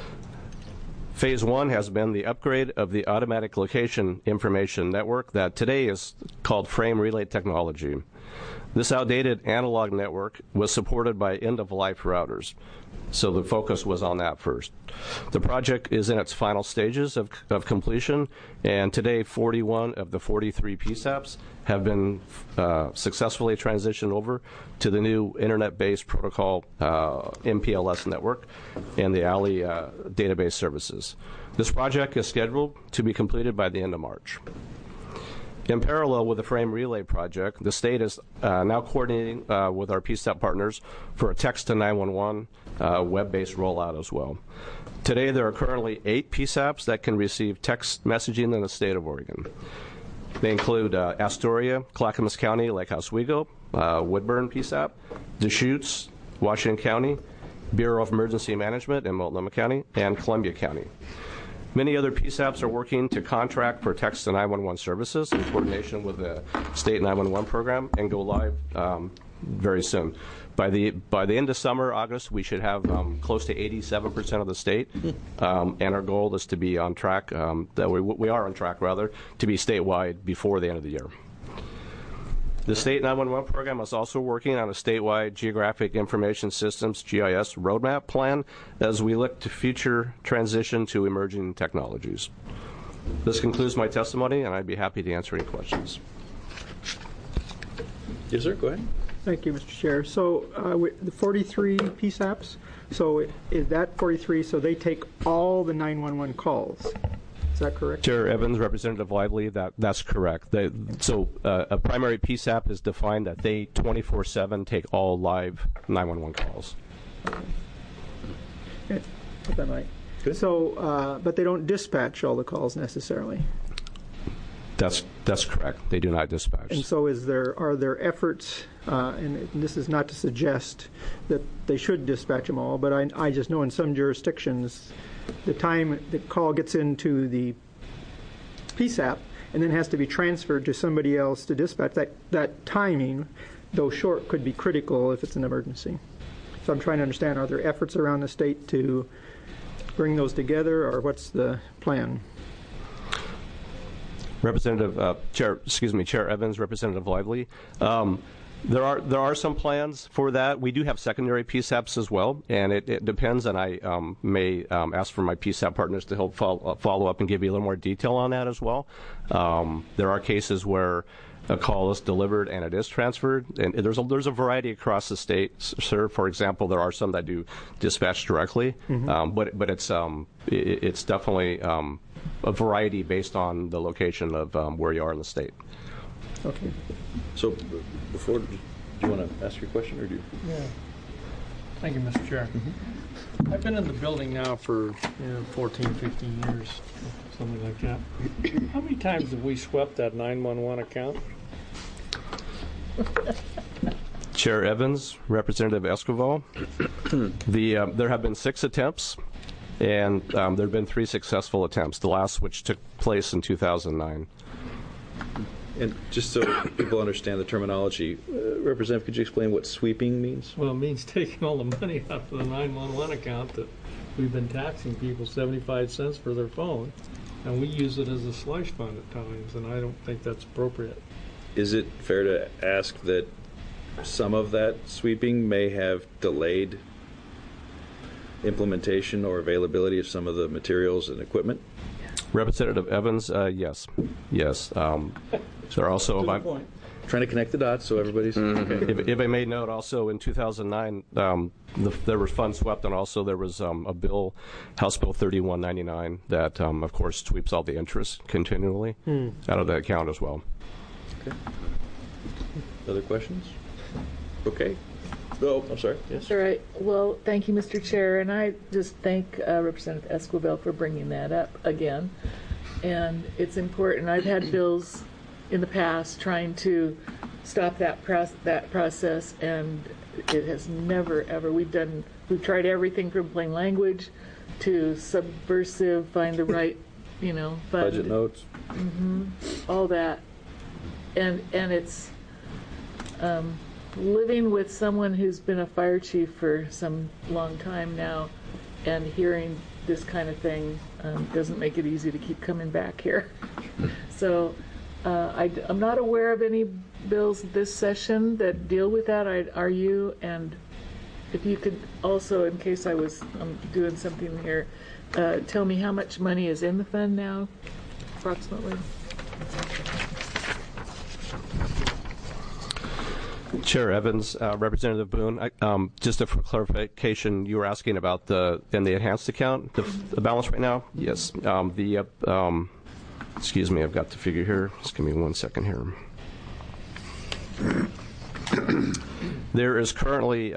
Phase 1 has been the upgrade of the automatic location information network that today is called frame relay technology. This outdated analog network was supported by end-of-life routers, so the focus was on that first. The project is in its final stages of completion, and today 41 of the 43 PSAPs have been successfully transitioned over to the new internet-based protocol MPLS network and the ALI database services. This project is scheduled to be completed by the end of March. In parallel with the Frame Relay project, the state is now coordinating with our PSAP partners for a text to 911 web-based rollout as well. Today, there are currently 8 PSAPs that can receive text messaging in the state of Oregon. They include Astoria, Clackamas County, Lake Oswego, Woodburn PSAP, Deschutes, Washington County, Bureau of Emergency Management in Multnomah County, and Columbia County. Many other PSAPs are working to contract for text to 911 services in coordination with the state 911 program and go live very soon. By the end of summer, August, we should have close to 87% of the state, and our goal is to be on track, that we are on track, rather, to be statewide before the end of the year. The State 911 program is also working on a statewide Geographic Information Systems, GIS, roadmap plan as we look to future transition to emerging technologies. This concludes my testimony, and I'd be happy to answer any questions. Yes, sir. Go ahead. Thank you, Mr. Chair. So the 43 PSAPs, so is that 43, so they take all the 911 calls? Is that correct? Chair Evans, Representative Lively, that's correct. So a primary PSAP is defined that they 24/7 take all live 911 calls. Okay. If I might. Good. So, but they don't dispatch all the calls necessarily. That's correct. They do not dispatch. And so are there efforts, and this is not to suggest that they should dispatch them all, but I just know in some jurisdictions the time the call gets into the PSAP and then has to be transferred to somebody else to dispatch, that timing, though short, could be critical if it's an emergency. So I'm trying to understand, are there efforts around the state to bring those together, or what's the plan? Chair Evans, Representative Lively. There are some plans for that. We do have secondary PSAPs as well, and it depends, and I may ask for my PSAP partners to help follow up and give you a little more detail on that as well. There are cases where a call is delivered and it is transferred, and there's a variety across the state, sir. For example, there are some that do dispatch directly, but it's definitely a variety based on the location of where you are in the state. Okay. So, before, do you want to ask your question, or do you? Yeah. Thank you, Mr. Chair. I've been in the building now for 14, 15 years, something like that. How many times have we swept that 911 account? Chair Evans, Representative Esquivel, there have been 6 attempts, and there have been 3 successful attempts, the last which took place in 2009. And just so people understand the terminology, Representative, could you explain what sweeping means? Well, it means taking all the money out of the 911 account that we've been taxing people 75 cents for their phone, and we use it as a slush fund at times, and I don't think that's appropriate. Is it fair to ask that some of that sweeping may have delayed implementation or availability of some of the materials and equipment? Representative Evans, yes. Yes. So also, Trying to connect the dots so everybody's okay. If I may note, also in 2009, there were funds swept, and also there was a bill, House Bill 3199, that of course sweeps all the interest continually out of the account as well. Okay. Other questions? Okay. Oh, I'm sorry. Yes. All right. Well, thank you, Mr. Chair, and I just thank Representative Esquivel for bringing that up again. And it's important. I've had bills in the past trying to stop that process, and it has never ever. We've tried everything from plain language to subversive, find the right, fund. Budget notes. All that, and it's living with someone who's been a fire chief for some long time now, and hearing this kind of thing doesn't make it easy to keep coming back here. So I'm not aware of any bills this session that deal with that. Are you? And if you could also, in case I was doing something here, tell me how much money is in the fund now, approximately. Chair Evans, Representative Boone, just for clarification, you were asking about the enhanced account, the balance right now? Yes. Excuse me, I've got the figure here. Just give me 1 second here. There is currently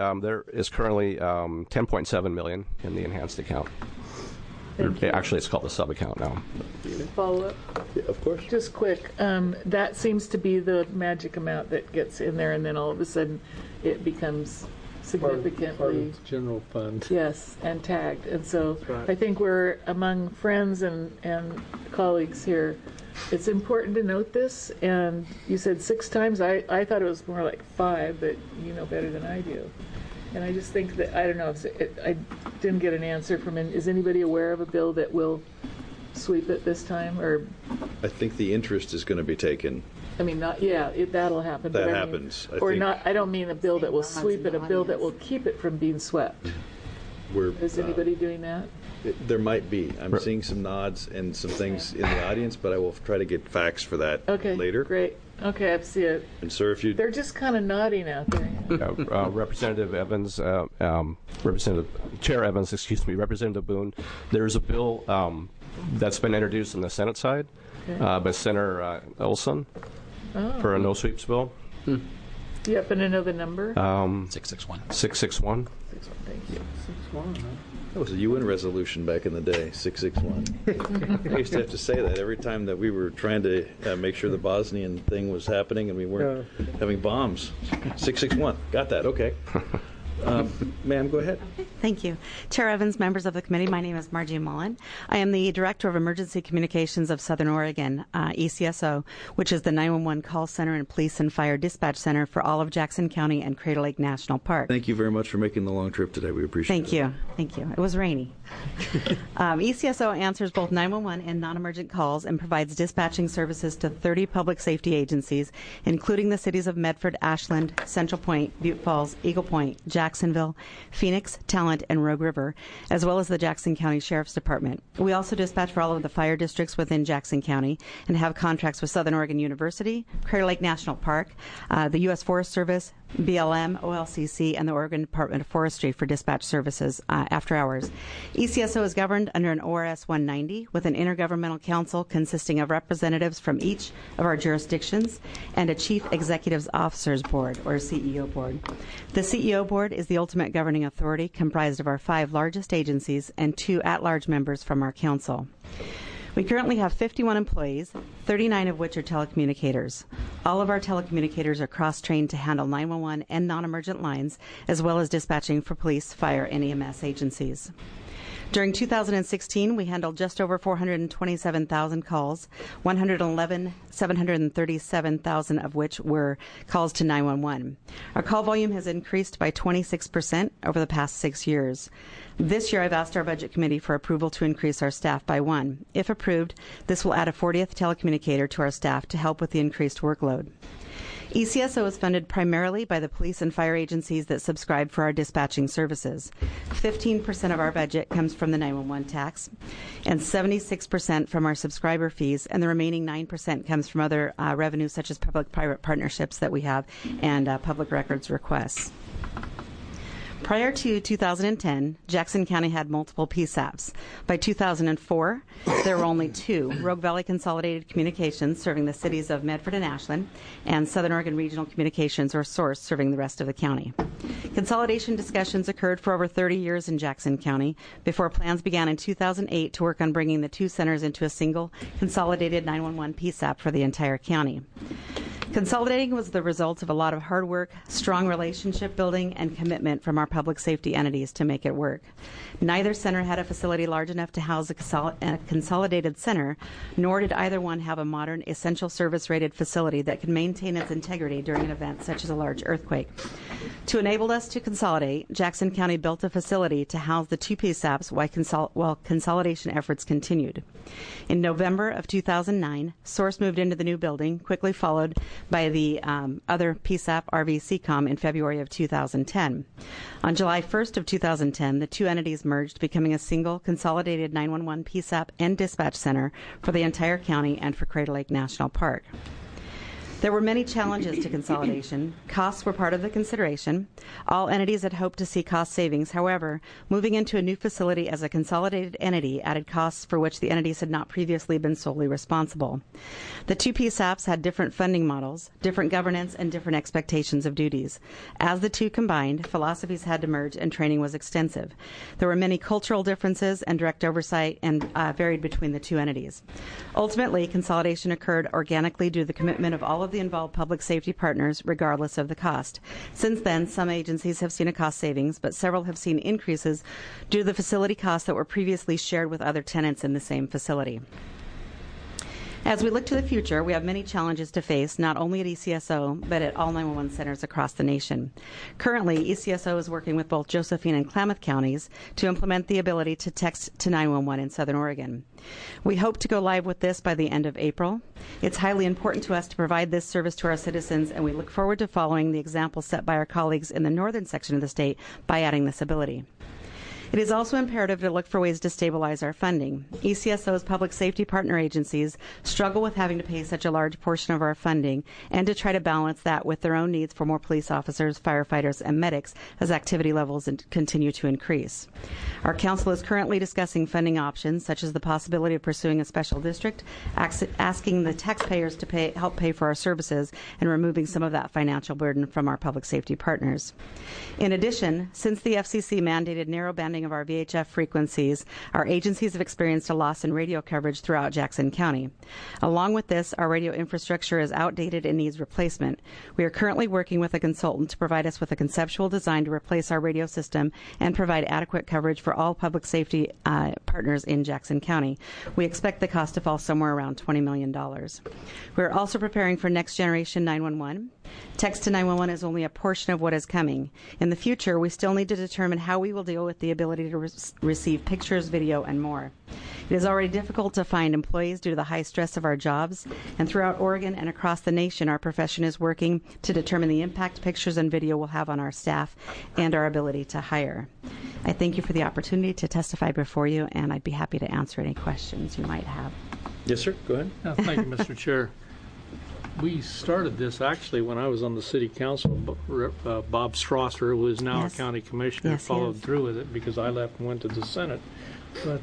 10.7 million in the enhanced account. Actually, it's called the sub account now. Follow up? Yeah, of course. Just quick. That seems to be the magic amount that gets in there, and then all of a sudden it becomes significantly part of the general fund. Yes, and tagged. And so right. I think we're among friends and colleagues here. It's important to note this. And you said 6 times. I thought it was more like 5, but you know better than I do. And I just think that, I don't know, I didn't get an answer from him. Is anybody aware of a bill that will sweep it this time? Or I think the interest is going to be taken. I mean, that'll happen. That but happens. I mean, I don't mean a bill that will sweep it, a bill that will keep it from being swept. Is anybody doing that? There might be. I'm seeing some nods and some things in the audience, but I will try to get facts for that later. Great. Okay, I see it. And sir, if you... They're just kind of nodding out there. Representative Evans, Chair Evans, excuse me, Representative Boone, there's a bill that's been introduced on the Senate side by Senator Olson for a no sweeps bill. Do you happen to know the number? 661. 661. Thank you. 6-1, huh? That was a UN resolution back in the day, 661. I used to have to say that every time that we were trying to make sure the Bosnian thing was happening and we weren't having bombs. 661. Got that. Okay. Ma'am, go ahead. Thank you. Chair Evans, members of the committee, my name is Margie Mullen. I am the Director of Emergency Communications of Southern Oregon, ECSO, which is the 911 call center and police and fire dispatch center for all of Jackson County and Crater Lake National Park. Thank you very much for making the long trip today. We appreciate it. Thank you. Thank you. It was rainy. ECSO answers both 911 and non-emergent calls and provides dispatching services to 30 public safety agencies, including the cities of Medford, Ashland, Central Point, Butte Falls, Eagle Point, Jacksonville, Phoenix, Talent, and Rogue River, as well as the Jackson County Sheriff's Department. We also dispatch for all of the fire districts within Jackson County and have contracts with Southern Oregon University, Crater Lake National Park, the U.S. Forest Service, BLM, OLCC, and the Oregon Department of Forestry for dispatch services after hours. ECSO is governed under an ORS 190 with an intergovernmental council consisting of representatives from each of our jurisdictions and a Chief Executive Officers Board, or CEO Board. The CEO Board is the ultimate governing authority comprised of our 5 largest agencies and 2 at-large members from our council. We currently have 51 employees, 39 of which are telecommunicators. All of our telecommunicators are cross-trained to handle 911 and non-emergent lines, as well as dispatching for police, fire, and EMS agencies. During 2016, we handled just over 427,000 calls, 737,000 of which were calls to 911. Our call volume has increased by 26% over the past 6 years. This year, I've asked our Budget Committee for approval to increase our staff by 1. If approved, this will add a 40th telecommunicator to our staff to help with the increased workload. ECSO is funded primarily by the police and fire agencies that subscribe for our dispatching services. 15% of our budget comes from the 911 tax, and 76% from our subscriber fees, and the remaining 9% comes from other revenues such as public-private partnerships that we have and public records requests. Prior to 2010, Jackson County had multiple PSAPs. By 2004, there were only 2, Rogue Valley Consolidated Communications serving the cities of Medford and Ashland, and Southern Oregon Regional Communications, or SOURCE, serving the rest of the county. Consolidation discussions occurred for over 30 years in Jackson County before plans began in 2008 to work on bringing the 2 centers into a single consolidated 911 PSAP for the entire county. Consolidating was the result of a lot of hard work, strong relationship building, and commitment from our public safety entities to make it work. Neither center had a facility large enough to house a consolidated center, nor did either one have a modern, essential service-rated facility that could maintain its integrity during an event such as a large earthquake. To enable us to consolidate, Jackson County built a facility to house the 2 PSAPs while consolidation efforts continued. In November of 2009, SOURCE moved into the new building, quickly followed by the other PSAP, RVCCOM, in February of 2010. On July 1st of 2010, the 2 entities merged, becoming a single consolidated 911 PSAP and dispatch center for the entire county and for Crater Lake National Park. There were many challenges to consolidation. Costs were part of the consideration. All entities had hoped to see cost savings. However, moving into a new facility as a consolidated entity added costs for which the entities had not previously been solely responsible. The 2 PSAPs had different funding models, different governance, and different expectations of duties. As the 2 combined, philosophies had to merge and training was extensive. There were many cultural differences and direct oversight and varied between the 2 entities. Ultimately, consolidation occurred organically due to the commitment of all of the involved public safety partners, regardless of the cost. Since then, some agencies have seen a cost savings, but several have seen increases due to the facility costs that were previously shared with other tenants in the same facility. As we look to the future, we have many challenges to face, not only at ECSO, but at all 911 centers across the nation. Currently, ECSO is working with both Josephine and Klamath counties to implement the ability to text to 911 in Southern Oregon. We hope to go live with this by the end of April. It's highly important to us to provide this service to our citizens, and we look forward to following the example set by our colleagues in the northern section of the state by adding this ability. It is also imperative to look for ways to stabilize our funding. ECSO's public safety partner agencies struggle with having to pay such a large portion of our funding and to try to balance that with their own needs for more police officers, firefighters, and medics as activity levels continue to increase. Our council is currently discussing funding options, such as the possibility of pursuing a special district, asking the taxpayers to help pay for our services, and removing some of that financial burden from our public safety partners. In addition, since the FCC mandated narrow banding of our VHF frequencies, our agencies have experienced a loss in radio coverage throughout Jackson County. Along with this, our radio infrastructure is outdated and needs replacement. We are currently working with a consultant to provide us with a conceptual design to replace our radio system and provide adequate coverage for all public safety partners in Jackson County. We expect the cost to fall somewhere around $20 million. We're also preparing for next generation 911. Text to 911 is only a portion of what is coming. In the future, we still need to determine how we will deal with the ability to receive pictures, video, and more. It is already difficult to find employees due to the high stress of our jobs, and throughout Oregon and across the nation, our profession is working to determine the impact pictures and video will have on our staff and our ability to hire. I thank you for the opportunity to testify before you, and I'd be happy to answer any questions you might have. Yes, sir. Go ahead. Thank you, Mr. Chair. We started this actually when I was on the city council. Bob Strasser, who is now a county commissioner, followed through with it because I left and went to the Senate. But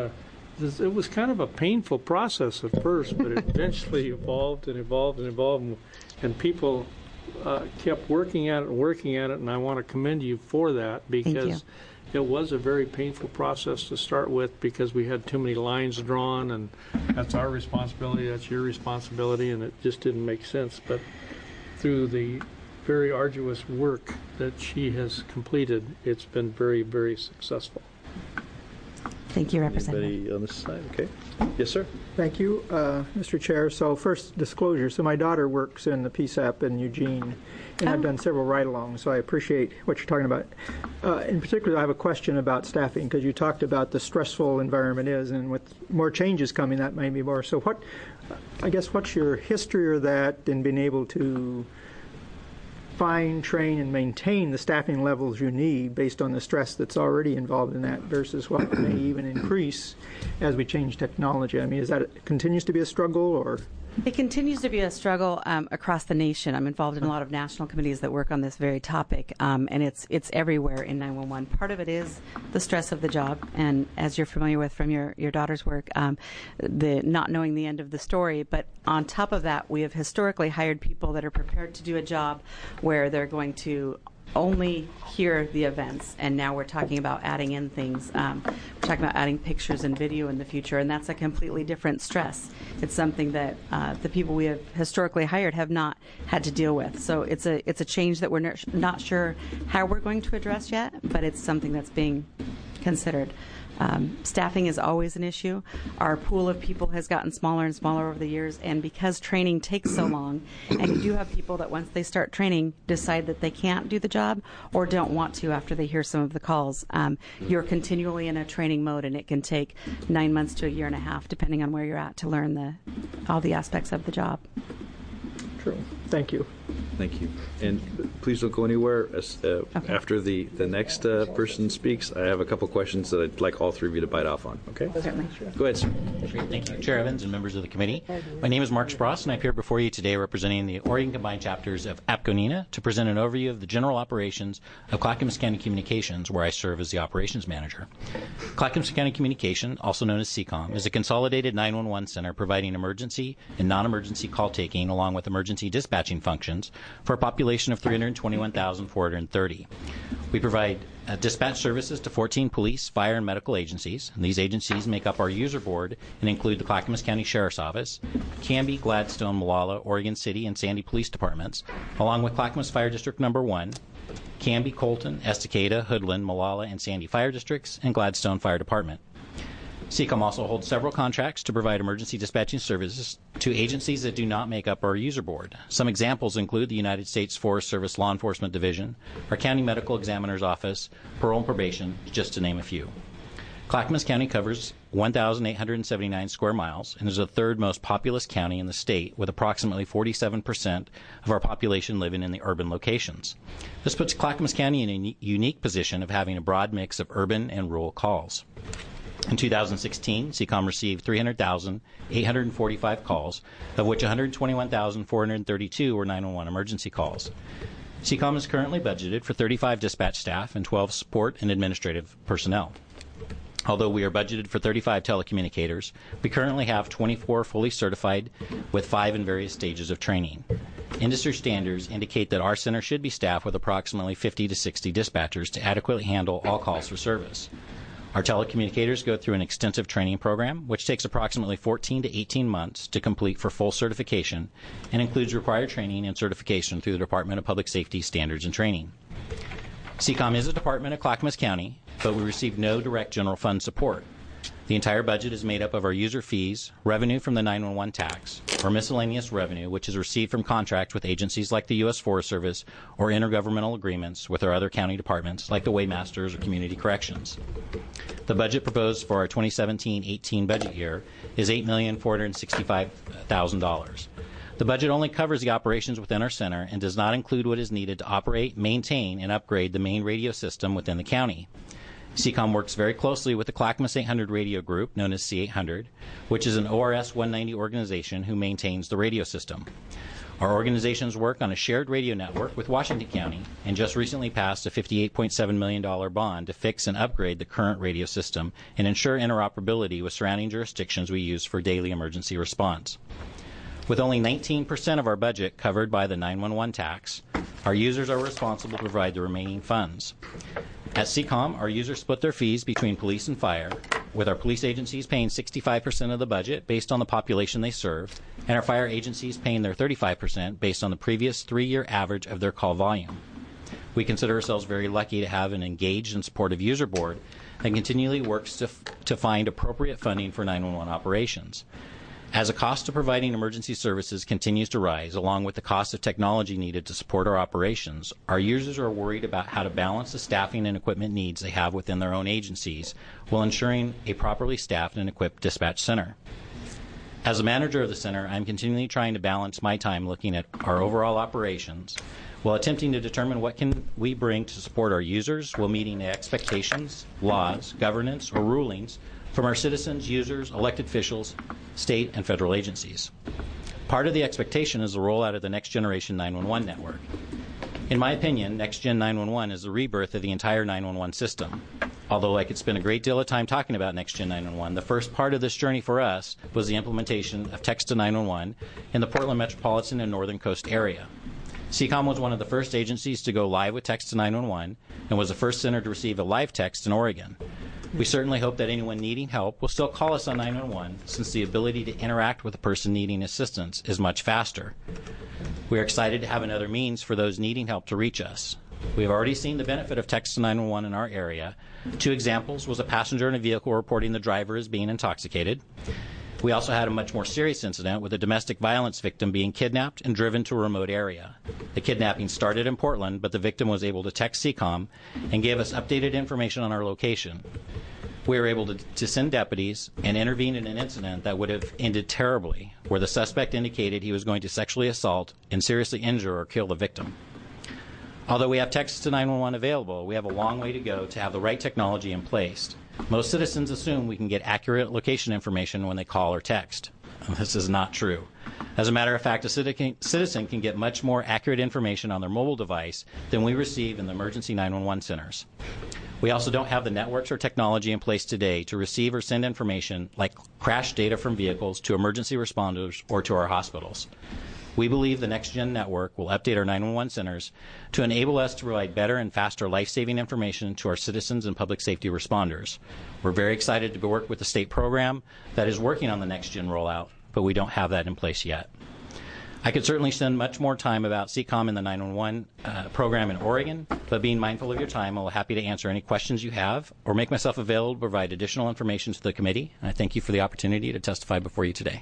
it was kind of a painful process at first, but it eventually evolved and evolved and evolved, and people kept working at it, and I want to commend you for that because it was a very painful process to start with because we had too many lines drawn, and that's our responsibility, that's your responsibility, and it just didn't make sense. But through the very arduous work that she has completed, it's been very, very successful. Thank you, Representative. Anybody on this side? Okay. Yes, sir. Thank you, Mr. Chair. So first, disclosure. So my daughter works in the PSAP in Eugene, and I've done several ride-alongs, so I appreciate what you're talking about. In particular, I have a question about staffing, because you talked about the stressful environment is, and with more changes coming, that may be more. So what's your history of that in being able to find, train, and maintain the staffing levels you need based on the stress that's already involved in that versus what may even increase as we change technology? I mean, is that continues to be a struggle, or? It continues to be a struggle across the nation. I'm involved in a lot of national committees that work on this very topic, and it's everywhere in 911. Part of it is the stress of the job, and as you're familiar with from your daughter's work, the not knowing the end of the story. But on top of that, we have historically hired people that are prepared to do a job where they're going to only hear the events, and now we're talking about adding in things. We're talking about adding pictures and video in the future, and that's a completely different stress. It's something that the people we have historically hired have not had to deal with. So it's a change that we're not sure how we're going to address yet, but it's something that's being considered. Staffing is always an issue. Our pool of people has gotten smaller and smaller over the years, and because training takes so long, and you do have people that once they start training decide that they can't do the job or don't want to after they hear some of the calls, you're continually in a training mode, and it can take 9 months to a year and a half, depending on where you're at, to learn all the aspects of the job. True. Thank you. Thank you. And please don't go anywhere. After the next person speaks, I have a couple questions that I'd like all three of you to bite off on. Okay? Certainly. Go ahead, sir. Great. Thank you, Chair Evans and members of the committee. My name is Mark Spross, and I appear before you today representing the Oregon Combined Chapters of APCO-NENA to present an overview of the general operations of Clackamas County Communications, where I serve as the operations manager. Clackamas County Communication, also known as CCOM, is a consolidated 911 center providing emergency and non-emergency call taking along with emergency dispatching functions for a population of 321,430. We provide dispatch services to 14 police, fire, and medical agencies. And these agencies make up our user board and include the Clackamas County Sheriff's Office, Canby, Gladstone, Molalla, Oregon City, and Sandy Police Departments, along with Clackamas Fire District Number 1, Canby, Colton, Estacada, Hoodland, Molalla, and Sandy Fire Districts, and Gladstone Fire Department. CCOM also holds several contracts to provide emergency dispatching services to agencies that do not make up our user board. Some examples include the United States Forest Service Law Enforcement Division, our County Medical Examiner's Office, Parole and Probation, just to name a few. Clackamas County covers 1,879 square miles and is the third most populous county in the state, with approximately 47% of our population living in the urban locations. This puts Clackamas County in a unique position of having a broad mix of urban and rural calls. In 2016, CCOM received 300,845 calls, of which 121,432 were 911 emergency calls. CCOM is currently budgeted for 35 dispatch staff and 12 support and administrative personnel. Although we are budgeted for 35 telecommunicators, we currently have 24 fully certified, with 5 in various stages of training. Industry standards indicate that our center should be staffed with approximately 50 to 60 dispatchers to adequately handle all calls for service. Our telecommunicators go through an extensive training program, which takes approximately 14 to 18 months to complete for full certification and includes required training and certification through the Department of Public Safety Standards and Training. CCOM is a department of Clackamas County, but we receive no direct general fund support. The entire budget is made up of our user fees, revenue from the 911 tax, or miscellaneous revenue, which is received from contracts with agencies like the U.S. Forest Service or intergovernmental agreements with our other county departments like the Waymasters or Community Corrections. The budget proposed for our 2017-18 budget year is $8,465,000. The budget only covers the operations within our center and does not include what is needed to operate, maintain, and upgrade the main radio system within the county. CCOM works very closely with the Clackamas 800 radio group, known as C800, which is an ORS 190 organization who maintains the radio system. Our organizations work on a shared radio network with Washington County and just recently passed a $58.7 million bond to fix and upgrade the current radio system and ensure interoperability with surrounding jurisdictions we use for daily emergency response. With only 19% of our budget covered by the 911 tax, our users are responsible to provide the remaining funds. At CCOM, our users split their fees between police and fire, with our police agencies paying 65% of the budget based on the population they serve, and our fire agencies paying their 35% based on the previous 3-year average of their call volume. We consider ourselves very lucky to have an engaged and supportive user board and continually works to find appropriate funding for 911 operations. As the cost of providing emergency services continues to rise, along with the cost of technology needed to support our operations, our users are worried about how to balance the staffing and equipment needs they have within their own agencies while ensuring a properly staffed and equipped dispatch center. As a manager of the center, I'm continually trying to balance my time looking at our overall operations while attempting to determine what can we bring to support our users while meeting the expectations, laws, governance, or rulings from our citizens, users, elected officials, state, and federal agencies. Part of the expectation is the rollout of the Next Generation 911 network. In my opinion, Next Gen 911 is the rebirth of the entire 911 system. Although I could spend a great deal of time talking about Next Gen 911, the first part of this journey for us was the implementation of Text to 911 in the Portland metropolitan and Northern Coast area. CECOM was one of the first agencies to go live with Text to 911 and was the first center to receive a live text in Oregon. We certainly hope that anyone needing help will still call us on 911, since the ability to interact with a person needing assistance is much faster. We are excited to have another means for those needing help to reach us. We have already seen the benefit of Text to 911 in our area. 2 examples was a passenger in a vehicle reporting the driver as being intoxicated. We also had a much more serious incident with a domestic violence victim being kidnapped and driven to a remote area. The kidnapping started in Portland, but the victim was able to text CECOM and gave us updated information on our location. We were able to send deputies and intervene in an incident that would have ended terribly, where the suspect indicated he was going to sexually assault and seriously injure or kill the victim. Although we have Text to 911 available, we have a long way to go to have the right technology in place. Most citizens assume we can get accurate location information when they call or text. This is not true. As a matter of fact, a citizen can get much more accurate information on their mobile device than we receive in the emergency 911 centers. We also don't have the networks or technology in place today to receive or send information like crash data from vehicles to emergency responders or to our hospitals. We believe the Next Gen network will update our 911 centers to enable us to provide better and faster life-saving information to our citizens and public safety responders. We're very excited to work with the state program that is working on the Next Gen rollout, but we don't have that in place yet. I could certainly spend much more time about CECOM and the 911 program in Oregon, but being mindful of your time, I'm happy to answer any questions you have or make myself available to provide additional information to the committee. And I thank you for the opportunity to testify before you today.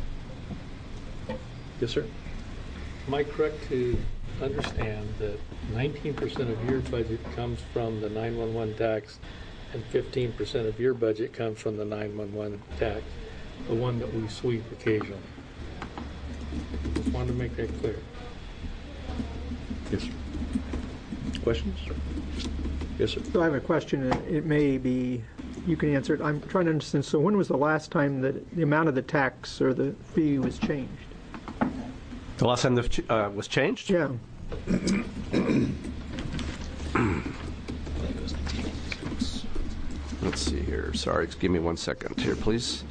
Yes, sir. Am I correct to understand that 19% of your budget comes from the 911 tax and 15% of your budget comes from the 911 tax, the one that we sweep occasionally? Just wanted to make that clear. Yes, sir. Questions? Yes, sir. So I have a question. It may be you can answer it. I'm trying to understand. So when was the last time that the amount of the tax or the fee was changed? The last time that was changed? Yeah. Let's see here. Sorry, give me 1 second here, please.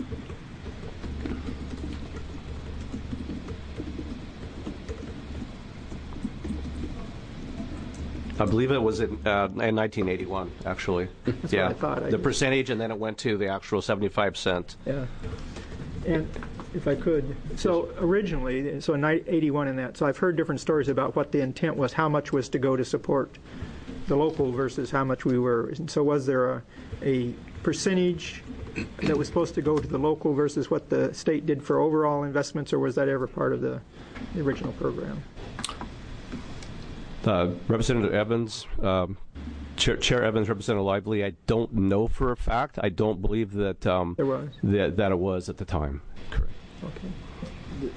I believe it was in 1981, actually. That's yeah, what I thought. The percentage, and then it went to the actual 75 cent. Yeah. And if I could, so originally, so in 81 in that, so I've heard different stories about what the intent was, how much was to go to support the local versus how much we were. And so was there a percentage that was supposed to go to the local versus what the state did for overall investments, or was that ever part of the original program? Representative Evans, Chair Evans, Representative Lively, I don't know for a fact. I don't believe that there was that it was at the time. Correct. Okay.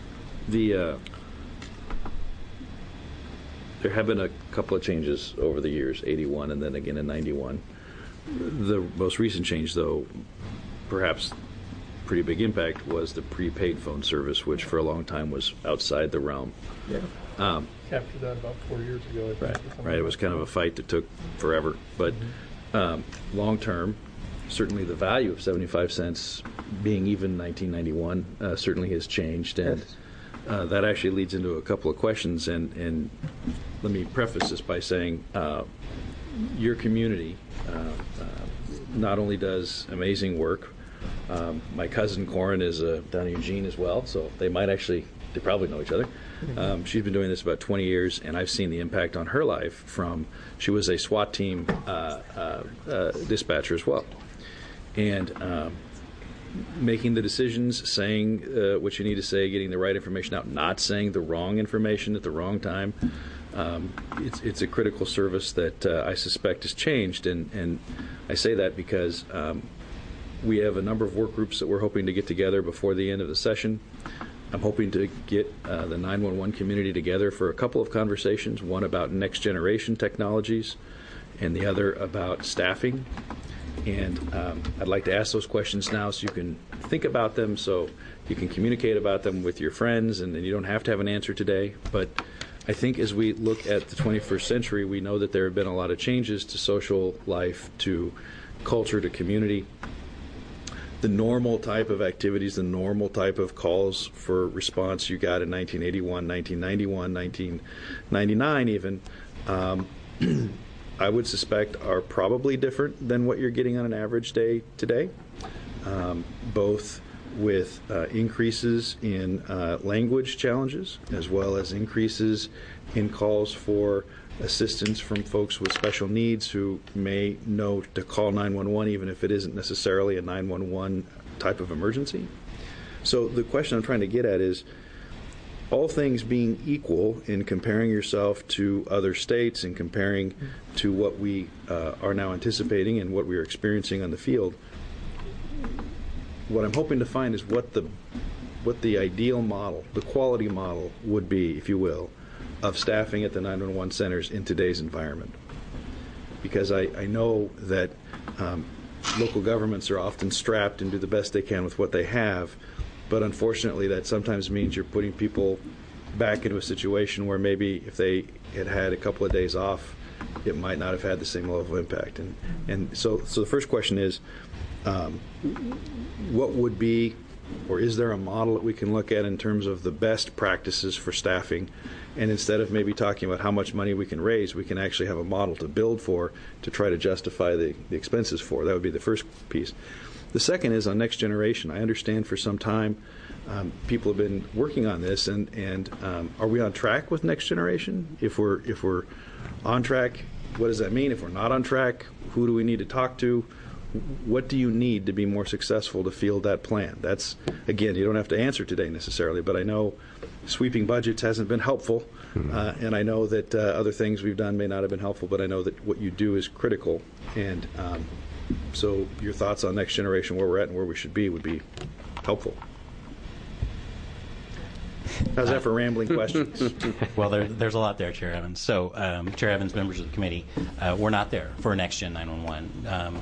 There have been a couple of changes over the years, 81 and then again in 91. The most recent change, though, perhaps pretty big impact, was the prepaid phone service, which for a long time was outside the realm. Yeah. Captured that about 4 years ago, I think. Right. It was kind of a fight that took forever. But long term, certainly the value of 75 cents being even 1991 certainly has changed. And that actually leads into a couple of questions. And let me preface this by saying your community not only does amazing work. My cousin Corin is down in Eugene as well, so they might actually they probably know each other. She's been doing this about 20 years, and I've seen the impact on her life from, she was a SWAT team dispatcher as well. And making the decisions, saying what you need to say, getting the right information out, not saying the wrong information at the wrong time. It's a critical service that I suspect has changed, and I say that because we have a number of work groups that we're hoping to get together before the end of the session. I'm hoping to get the 911 community together for a couple of conversations, one about next generation technologies and the other about staffing. And I'd like to ask those questions now so you can think about them, so you can communicate about them with your friends, and then you don't have to have an answer today. But I think as we look at the 21st century, we know that there have been a lot of changes to social life, to culture, to community. The normal type of activities, the normal type of calls for response you got in 1981, 1991, 1999 even, I would suspect are probably different than what you're getting on an average day today, both with increases in language challenges as well as increases in calls for assistance from folks with special needs who may know to call 911 even if it isn't necessarily a 911 type of emergency. So the question I'm trying to get at is, all things being equal in comparing yourself to other states and comparing to what we are now anticipating and what we are experiencing on the field, what I'm hoping to find is what the ideal model, the quality model would be, if you will, of staffing at the 911 centers in today's environment. Because I know that local governments are often strapped and do the best they can with what they have, but unfortunately that sometimes means you're putting people back into a situation where maybe if they had had a couple of days off, it might not have had the same level of impact. And so the first question is, what would be, or is there a model that we can look at in terms of the best practices for staffing? And instead of maybe talking about how much money we can raise, we can actually have a model to build for, to try to justify the expenses for. That would be the first piece. The second is on next generation. I understand for some time people have been working on this, and are we on track with next generation? If we're on track, what does that mean? If we're not on track, who do we need to talk to? What do you need to be more successful to field that plan? That's, again, you don't have to answer today necessarily, but I know sweeping budgets hasn't been helpful, and I know that other things we've done may not have been helpful, but I know that what you do is critical. And so your thoughts on next generation, where we're at and where we should be, would be helpful. How's that for rambling questions? Well, there's a lot there, Chair Evans. So, Chair Evans, members of the committee, we're not there for Next Gen 911.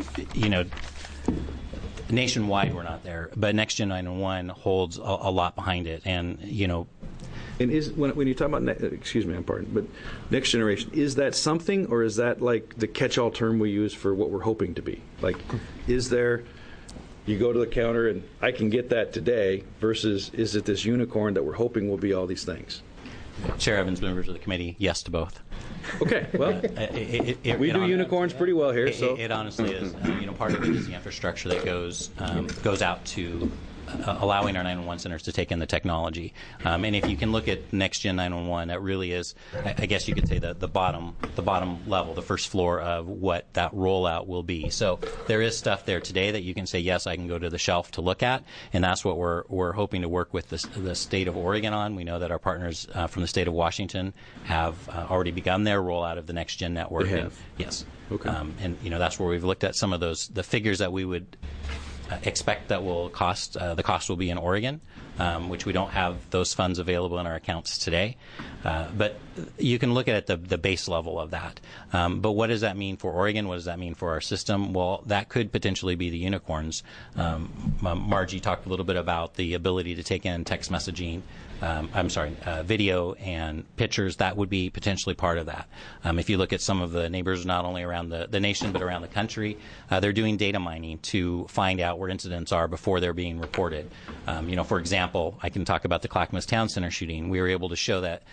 Nationwide, we're not there, but Next Gen 911 holds a lot behind it, and And is when you talk about excuse me, I'm pardon, but next generation, is that something, or is that like the catch-all term we use for what we're hoping to be? Like, is there? You go to the counter and I can get that today, versus is it this unicorn that we're hoping will be all these things? Chair Evans, members of the committee, yes to both. Okay, well, we do unicorns pretty well here. So it honestly is. Part of it is the infrastructure that goes out to allowing our 911 centers to take in the technology. And if you can look at Next Gen 911, that really is, I guess you could say, the bottom level, the first floor of what that rollout will be. So there is stuff there today that you can say, yes, I can go to the shelf to look at, and that's what we're hoping to work with the state of Oregon on. We know that our partners from the state of Washington have already begun their rollout of the Next Gen network. They have? Yes. Okay. And that's where we've looked at some of the figures that we would expect that will cost. The cost will be in Oregon, which we don't have those funds available in our accounts today. But you can look at the base level of that. But what does that mean for Oregon? What does that mean for our system? Well, that could potentially be the unicorns. Margie talked a little bit about the ability to take in text messaging. Video and pictures. That would be potentially part of that. If you look at some of the neighbors, not only around the nation but around the country, they're doing data mining to find out where incidents are before they're being reported. For example, I can talk about the Clackamas Town Center shooting. We were able to show that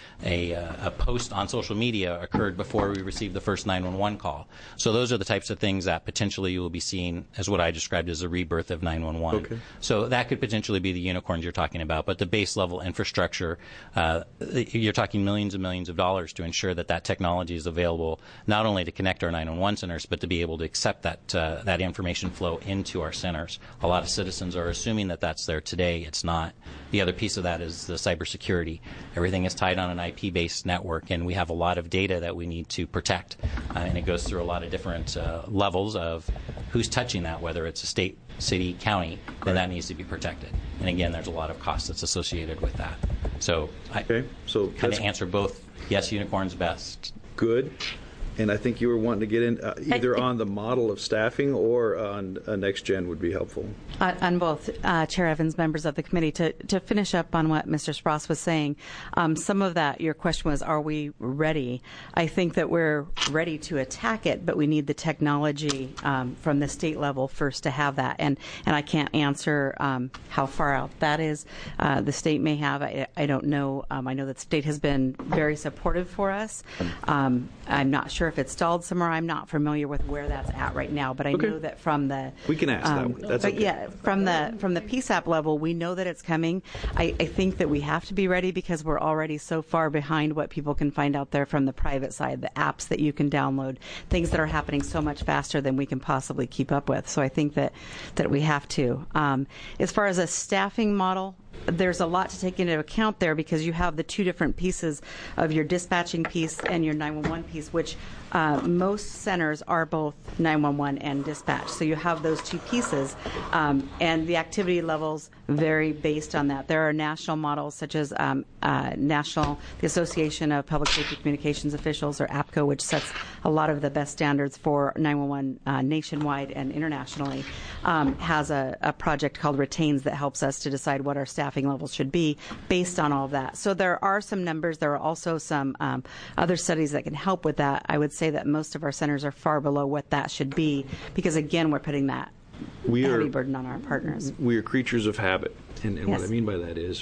a post on social media occurred before we received the first 911 call. So those are the types of things that potentially you will be seeing as what I described as a rebirth of 911. Okay. So that could potentially be the unicorns you're talking about. But the base level infrastructure, you're talking millions and millions of dollars to ensure that technology is available not only to connect our 911 centers, but to be able to accept that information flow into our centers. A lot of citizens are assuming that that's there today. It's not. The other piece of that is the cybersecurity. Everything is tied on an IP-based network, and we have a lot of data that we need to protect. And it goes through a lot of different levels of who's touching that, whether it's a state, city, county, then that needs to be protected. And again, there's a lot of costs that's associated with that. So I kind of answer both. Yes, unicorns best. Good. And I think you were wanting to get in either on the model of staffing or on next gen would be helpful. On both, Chair Evans, members of the committee, to finish up on what Mr. Spross was saying, some of that, your question was, are we ready? I think that we're ready to attack it, but we need the technology from the state level first to have that. And I can't answer how far out that is. The state may have, I don't know. I know that the state has been very supportive for us. I'm not sure if it's stalled somewhere. I'm not familiar with where that's at right now, but I know that from the we can ask that one. That's okay. Yeah, from the PSAP level, we know that it's coming. I think that we have to be ready because we're already so far behind what people can find out there from the private side, the apps that you can download, things that are happening so much faster than we can possibly keep up with. So I think that we have to. As far as a staffing model, there's a lot to take into account there because you have the two different pieces of your dispatching piece and your 911 piece, which most centers are both 911 and dispatch. So you have those two pieces, and the activity levels vary based on that. There are national models such as the Association of Public Safety Communications Officials, or APCO, which sets a lot of the best standards for 911 nationwide and internationally, has a project called Retains that helps us to decide what our staffing levels should be based on all of that. So there are some numbers. There are also some other studies that can help with that. I would say that most of our centers are far below what that should be because, again, we're putting that heavy burden on our partners. We are creatures of habit. And Yes. what I mean by that is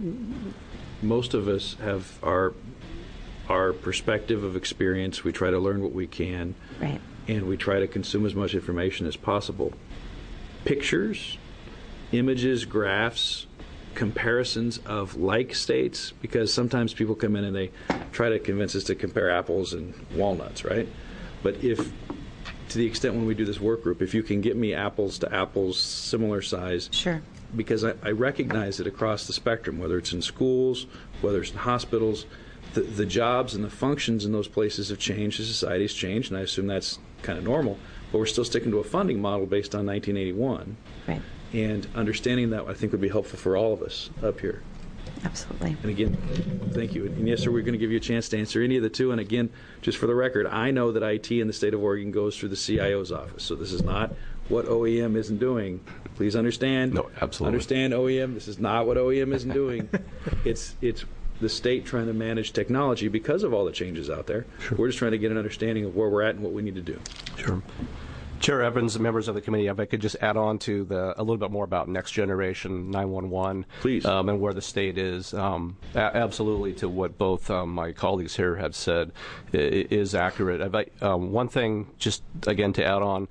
most of us have our perspective of experience. We try to learn what we can. Right. And we try to consume as much information as possible. Pictures, images, graphs, comparisons of like states, because sometimes people come in and they try to convince us to compare apples and walnuts, right? But if, to the extent when we do this work group, if you can get me apples to apples, similar size, Sure. because I recognize that across the spectrum, whether it's in schools, whether it's in hospitals, the jobs and the functions in those places have changed, the society's changed, and I assume that's kind of normal, but we're still sticking to a funding model based on 1981. Right. And understanding that, I think, would be helpful for all of us up here. Absolutely. And again, thank you. And yes, sir, we're going to give you a chance to answer any of the two. And again, just for the record, I know that IT in the state of Oregon goes through the CIO's office. So this is not what OEM isn't doing. Please understand. No, absolutely. Understand OEM. This is not what OEM isn't doing. It's the state trying to manage technology because of all the changes out there. Sure. We're just trying to get an understanding of where we're at and what we need to do. Sure. Chair Evans, members of the committee, if I could just add on to a little bit more about next generation 911, please, and where the state is. Absolutely, to what both my colleagues here have said, is accurate. One thing, just again to add on,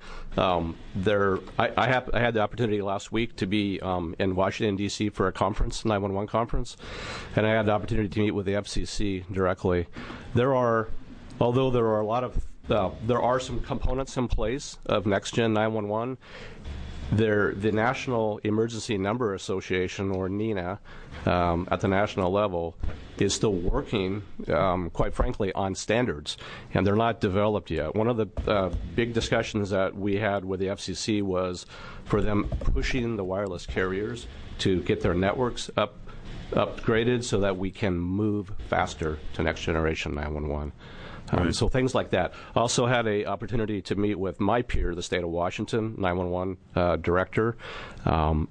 I had the opportunity last week to be in Washington D.C. for a conference, 911 conference, and I had the opportunity to meet with the FCC directly. Although there are a lot of there are some components in place of Next Gen 911. The National Emergency Number Association, or NENA, at the national level, is still working, quite frankly, on standards, and they're not developed yet. One of the big discussions that we had with the FCC was for them pushing the wireless carriers to get their networks upgraded so that we can move faster to Next Generation 911. Right. So things like that. Also had an opportunity to meet with my peer, the state of Washington 911 director, and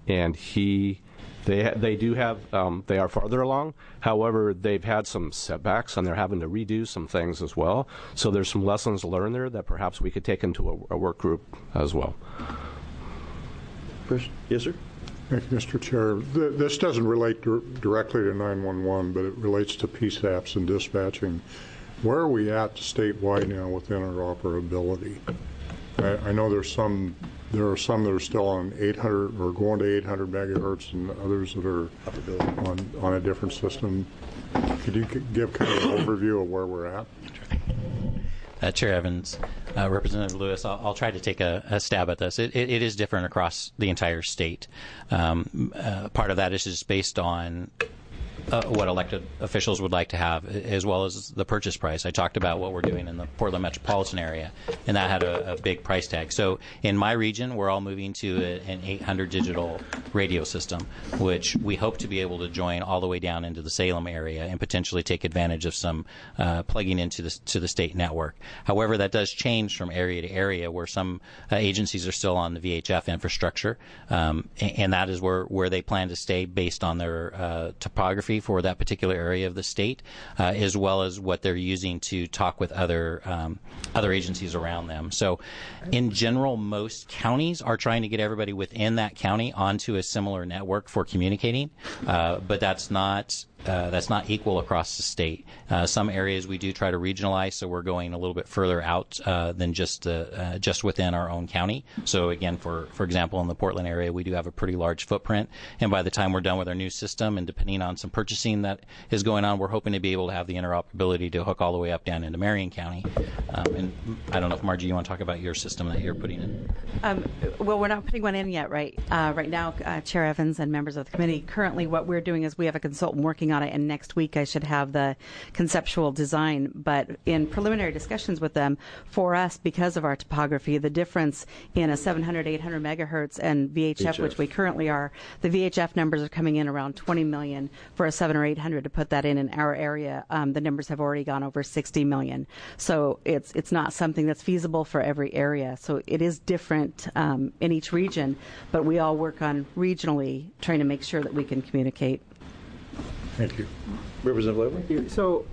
they are farther along. However, they've had some setbacks, and they're having to redo some things as well. So there's some lessons learned there that perhaps we could take into a work group as well. Question? Yes, sir. Thank you, Mr. Chair. This doesn't relate directly to 911, but it relates to PSAPs and dispatching. Where are we at statewide now with interoperability? I know there are some that are still on 800 or going to 800 megahertz, and others that are on a different system. Could you give kind of an overview of where we're at? Chair Evans, Representative Lewis, I'll try to take a stab at this. It is different across the entire state. Part of that is just based on what elected officials would like to have, as well as the purchase price. I talked about what we're doing in the Portland metropolitan area, and that had a big price tag. So in my region, we're all moving to an 800 digital radio system, which we hope to be able to join all the way down into the Salem area and potentially take advantage of some plugging into the state network. However, that does change from area to area, where some agencies are still on the VHF infrastructure, and that is where they plan to stay based on their topography for that particular area of the state, as well as what they're using to talk with other agencies around them. So in general, most counties are trying to get everybody within that county onto a similar network for communicating, but that's not equal across the state. Some areas we do try to regionalize, so we're going a little bit further out than just within our own county. So again, for example, in the Portland area, we do have a pretty large footprint, and by the time we're done with our new system, and depending on some purchasing that is going on, we're hoping to be able to have the interoperability to hook all the way up down into Marion County. And I don't know if, Margie, you want to talk about your system that you're putting in? Well, we're not putting one in yet, right? Right now, Chair Evans and members of the committee, currently what we're doing is we have a consultant working on it, and next week I should have the conceptual design. But in preliminary discussions with them, for us, because of our topography, the difference in a 700, 800 megahertz and VHF, which we currently are, the VHF numbers are coming in around 20 million. For a 700 or 800 to put that in our area, the numbers have already gone over 60 million. So it's not something that's feasible for every area. So it is different in each region, but we all work on regionally trying to make sure that we can communicate. Thank you. Representative Loebler? Thank you. So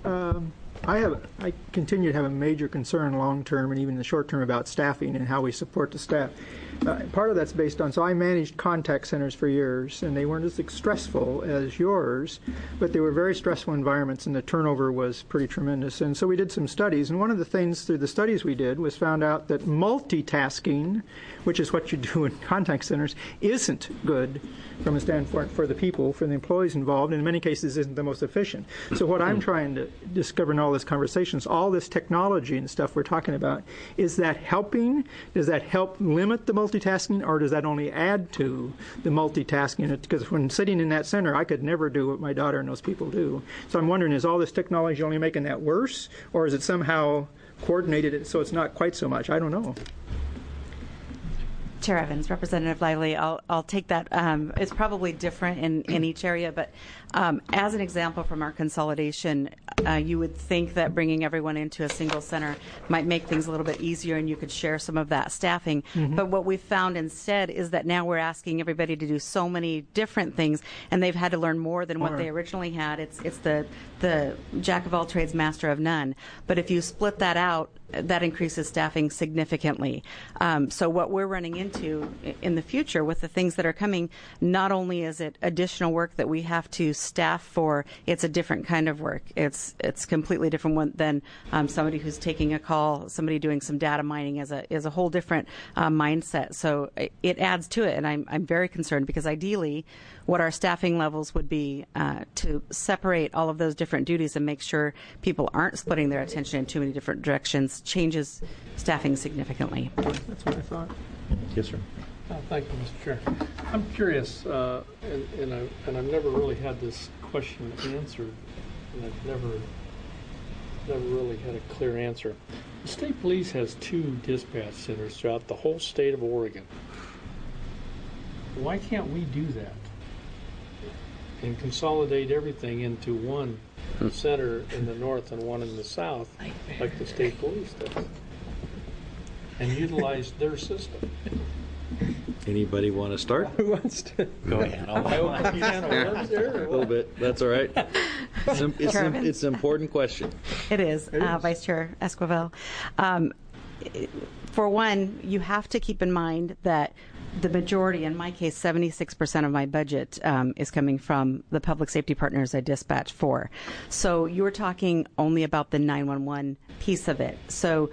I continue to have a major concern long term and even in the short term about staffing and how we support the staff. Part of that's based on, so I managed contact centers for years, and they weren't as stressful as yours, but they were very stressful environments, and the turnover was pretty tremendous. And so we did some studies, and one of the things through the studies we did was found out that multitasking, which is what you do in contact centers, isn't good from a standpoint for the people, for the employees involved, and in many cases isn't the most efficient. So what I'm trying to discover in all this conversations, all this technology and stuff we're talking about, is that helping? Does that help limit the multitasking, or does that only add to the multitasking? Because when sitting in that center, I could never do what my daughter and those people do. So I'm wondering, is all this technology only making that worse, or is it somehow coordinated so it's not quite so much? I don't know. Chair Evans, Representative Lively, I'll take that. It's probably different in each area, but as an example from our consolidation, you would think that bringing everyone into a single center might make things a little bit easier and you could share some of that staffing. Mm-hmm. But what we've found instead is that now we're asking everybody to do so many different things, and they've had to learn more than what they originally had. It's the jack of all trades, master of none. But if you split that out, that increases staffing significantly. So what we're running into in the future with the things that are coming, not only is it additional work that we have to staff for, it's a different kind of work. It's completely different than somebody who's taking a call, somebody doing some data mining is a whole different mindset. So it adds to it, and I'm very concerned because ideally what our staffing levels would be to separate all of those different duties and make sure people aren't splitting their attention in too many different directions changes staffing significantly. That's what I thought. Yes, sir. Thank you, Mr. Chair. I'm curious, and I've never really had this question answered, and I've never really had a clear answer. The state police has 2 dispatch centers throughout the whole state of Oregon. Why can't we do that and consolidate everything into one center in the north and one in the south, like the state police does, and utilize their system? Anybody want to start? Who wants to? Go ahead. A little bit. That's all right. It's an important question. It is, Vice Chair Esquivel. for one, you have to keep in mind that the majority, in my case, 76% of my budget is coming from the public safety partners I dispatch for. So you're talking only about the 911 piece of it. So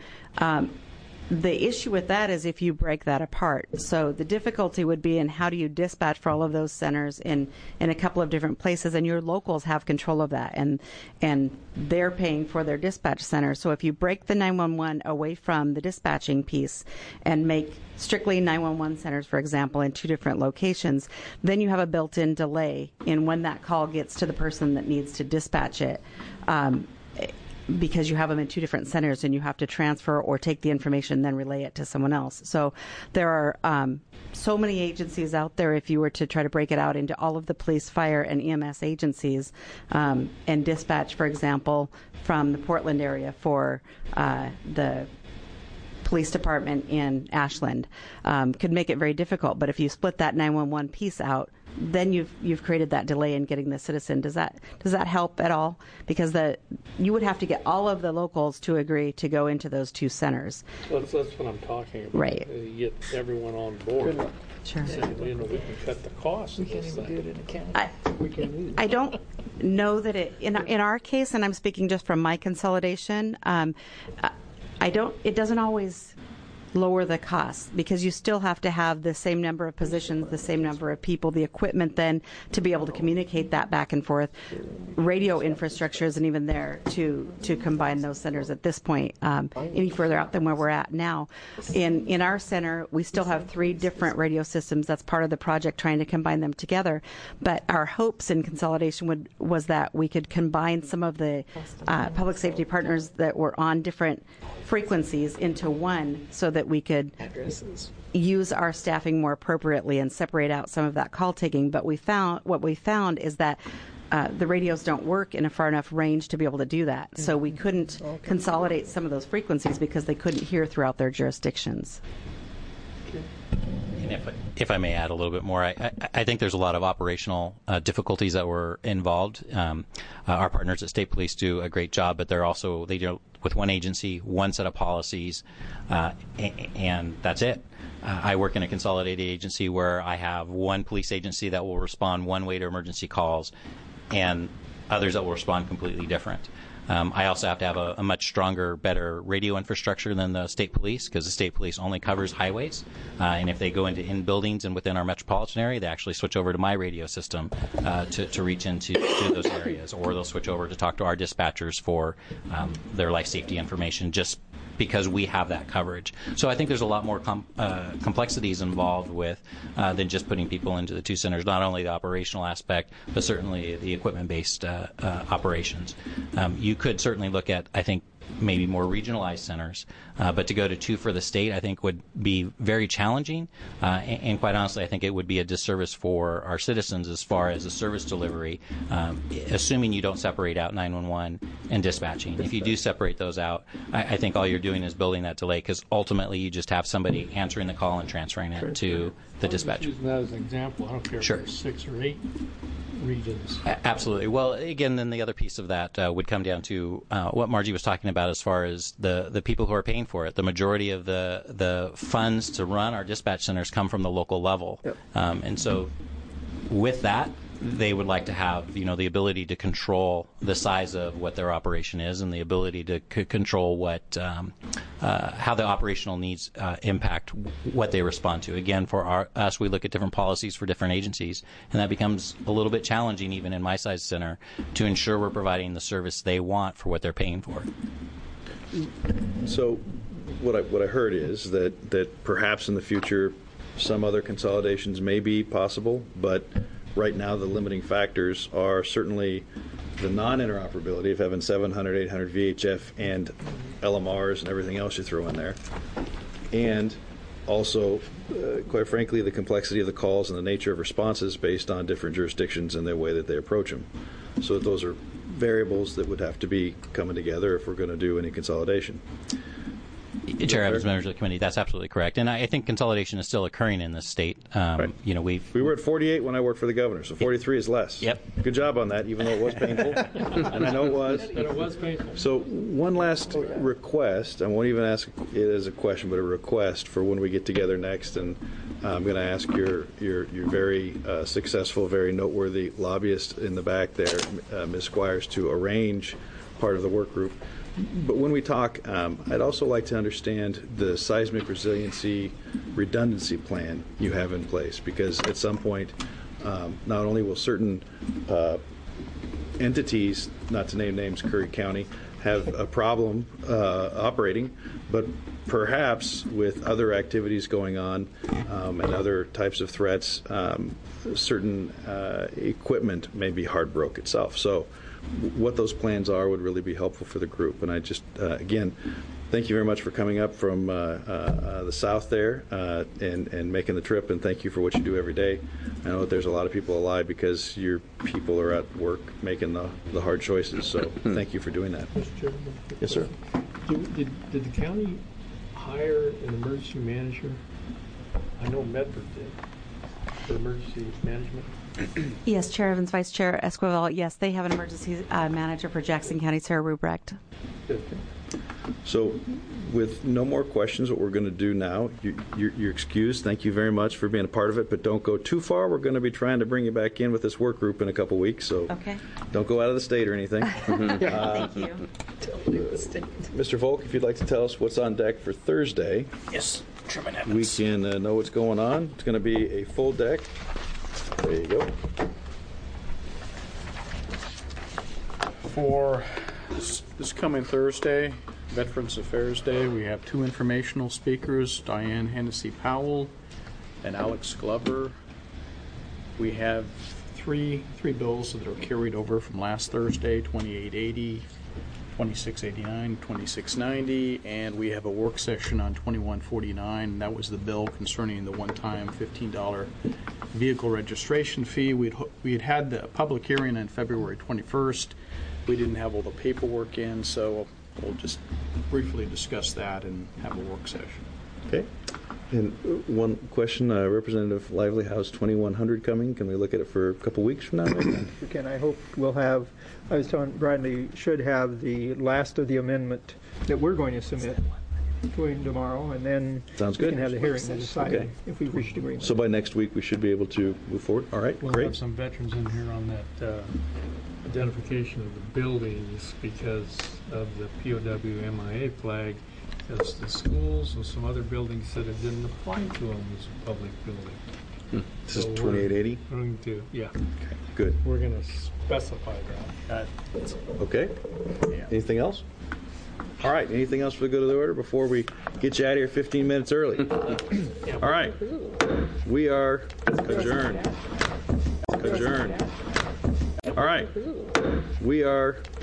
the issue with that is if you break that apart. So the difficulty would be in how do you dispatch for all of those centers in a couple of different places, and your locals have control of that, and they're paying for their dispatch centers. So if you break the 911 away from the dispatching piece and make strictly 911 centers, for example, in two different locations, then you have a built-in delay in when that call gets to the person that needs to dispatch it. Because you have them in two different centers and you have to transfer or take the information and then relay it to someone else. So there are so many agencies out there. If you were to try to break it out into all of the police, fire, and EMS agencies and dispatch, for example, from the Portland area for the police department in Ashland, could make it very difficult. But if you split that 911 piece out, then you've created that delay in getting the citizen. Does that help at all? Because you would have to get all of the locals to agree to go into those two centers. Well, that's what I'm talking about. Right. You get everyone on board. Sure. So, we can cut the cost. We can't even do it in a county. I don't know that in our case, and I'm speaking just from my consolidation. It doesn't always lower the cost, because you still have to have the same number of positions, the same number of people, the equipment then to be able to communicate that back and forth. Radio infrastructure isn't even there to combine those centers at this point any further out than where we're at now. In our center, we still have 3 different radio systems. That's part of the project, trying to combine them together. But our hopes in consolidation was that we could combine some of the public safety partners that were on different frequencies into one, so that we could use our staffing more appropriately and separate out some of that call taking. But what we found is that the radios don't work in a far enough range to be able to do that. So we couldn't consolidate some of those frequencies because they couldn't hear throughout their jurisdictions. And if I may add a little bit more, I think there's a lot of operational difficulties that were involved. Our partners at State Police do a great job, but they do with one agency, one set of policies, and that's it. I work in a consolidated agency where I have one police agency that will respond one way to emergency calls, and others that will respond completely different. I also have to have a much stronger, better radio infrastructure than the state police, because the state police only covers highways. And if they go in buildings and within our metropolitan area, they actually switch over to my radio system to reach into those areas, or they'll switch over to talk to our dispatchers for their life safety information, just because we have that coverage. So I think there's a lot more complexities involved with than just putting people into the two centers, not only the operational aspect, but certainly the equipment-based operations. You could certainly look at, I think, maybe more regionalized centers, but to go to 2 for the state, I think, would be very challenging, and quite honestly, I think it would be a disservice for our citizens as far as the service delivery, assuming you don't separate out 911 and dispatching. If you do separate those out, I think all you're doing is building that delay, because ultimately you just have somebody answering the call and transferring it to the dispatcher. Using that as an example, I don't care if there's 6 or 8 regions. Absolutely. Well, again, then the other piece of that would come down to what Margie was talking about as far as the people who are paying for it. The majority of the funds to run our dispatch centers come from the local level. Yep. And so with that, they would like to have, the ability to control the size of what their operation is, and the ability to control what, how the operational needs impact what they respond to. Again, for us, we look at different policies for different agencies, and that becomes a little bit challenging, even in my size center, to ensure we're providing the service they want for what they're paying for. So, what I heard is that perhaps in the future, some other consolidations may be possible, but right now, the limiting factors are certainly the non-interoperability of having 700, 800 VHF and LMRs and everything else you throw in there, and also, quite frankly, the complexity of the calls and the nature of responses based on different jurisdictions and the way that they approach them. So those are variables that would have to be coming together if we're going to do any consolidation. Chair Evans, members of the committee, that's absolutely correct. And I think consolidation is still occurring in this state. Right. We were at 48 when I worked for the governor, so 43 is less. Yep. Good job on that, even though it was painful. And I know it was. But it was painful. So one last request. I won't even ask it as a question, but a request for when we get together next. And I'm going to ask your very successful, very noteworthy lobbyist in the back there, Ms. Squires, to arrange part of the work group. But when we talk, I'd also like to understand the seismic resiliency redundancy plan you have in place, because at some point, not only will certain entities, not to name names, Curry County, have a problem operating, but perhaps with other activities going on and other types of threats, certain equipment may be hard broke itself. So what those plans are would really be helpful for the group. And I just, again, thank you very much for coming up from the south there and making the trip, and thank you for what you do every day. I know that there's a lot of people alive because your people are at work making the hard choices, so thank you for doing that. Mr. Chairman? Yes, sir. Did the county hire an emergency manager? I know Medford did, for emergency management. Yes, Chair Evans, Vice Chair Esquivel, yes, they have an emergency manager for Jackson County, Sarah Rubrecht. Good. So with no more questions, what we're going to do now, you're excused. Thank you very much for being a part of it, but don't go too far. We're going to be trying to bring you back in with this work group in a couple weeks, so okay. Don't go out of the state or anything. Thank you. Mr. Volk, if you'd like to tell us what's on deck for Thursday. Yes, Chairman We Evans. can know what's going on. It's going to be a full deck. There you go. For this coming Thursday, Veterans Affairs Day, we have two informational speakers, Diane Hennessy Powell and Alex Glover. We have three bills that are carried over from last Thursday, 2880, 2689, 2690, and we have a work session on 2149. That was the bill concerning the one-time $15 vehicle registration fee. We had the public hearing on February 21st. We didn't have all the paperwork in, so we'll just briefly discuss that and have a work session. Okay. And one question, Representative Lively, how's 2100 coming? Can we look at it for a couple weeks from now? Maybe? We can. I hope we'll have, I was telling Bradley, should have the last of the amendment that we're going to submit tomorrow, and then Sounds we good. can have the hearing to decide Okay. if we've reached agreement. So by next week, we should be able to move forward. All right, We'll great. have some veterans in here on that identification of the buildings because of the POW MIA flag. Because the schools and some other buildings said it didn't apply to them as a public building. This is So 2880? We're going to, yeah. Good. We're going to specify that. Okay. Yeah. Anything else? All right. Anything else for the good of the order before we get you out of here 15 minutes early? All right. We are adjourned. Adjourned. All right. We are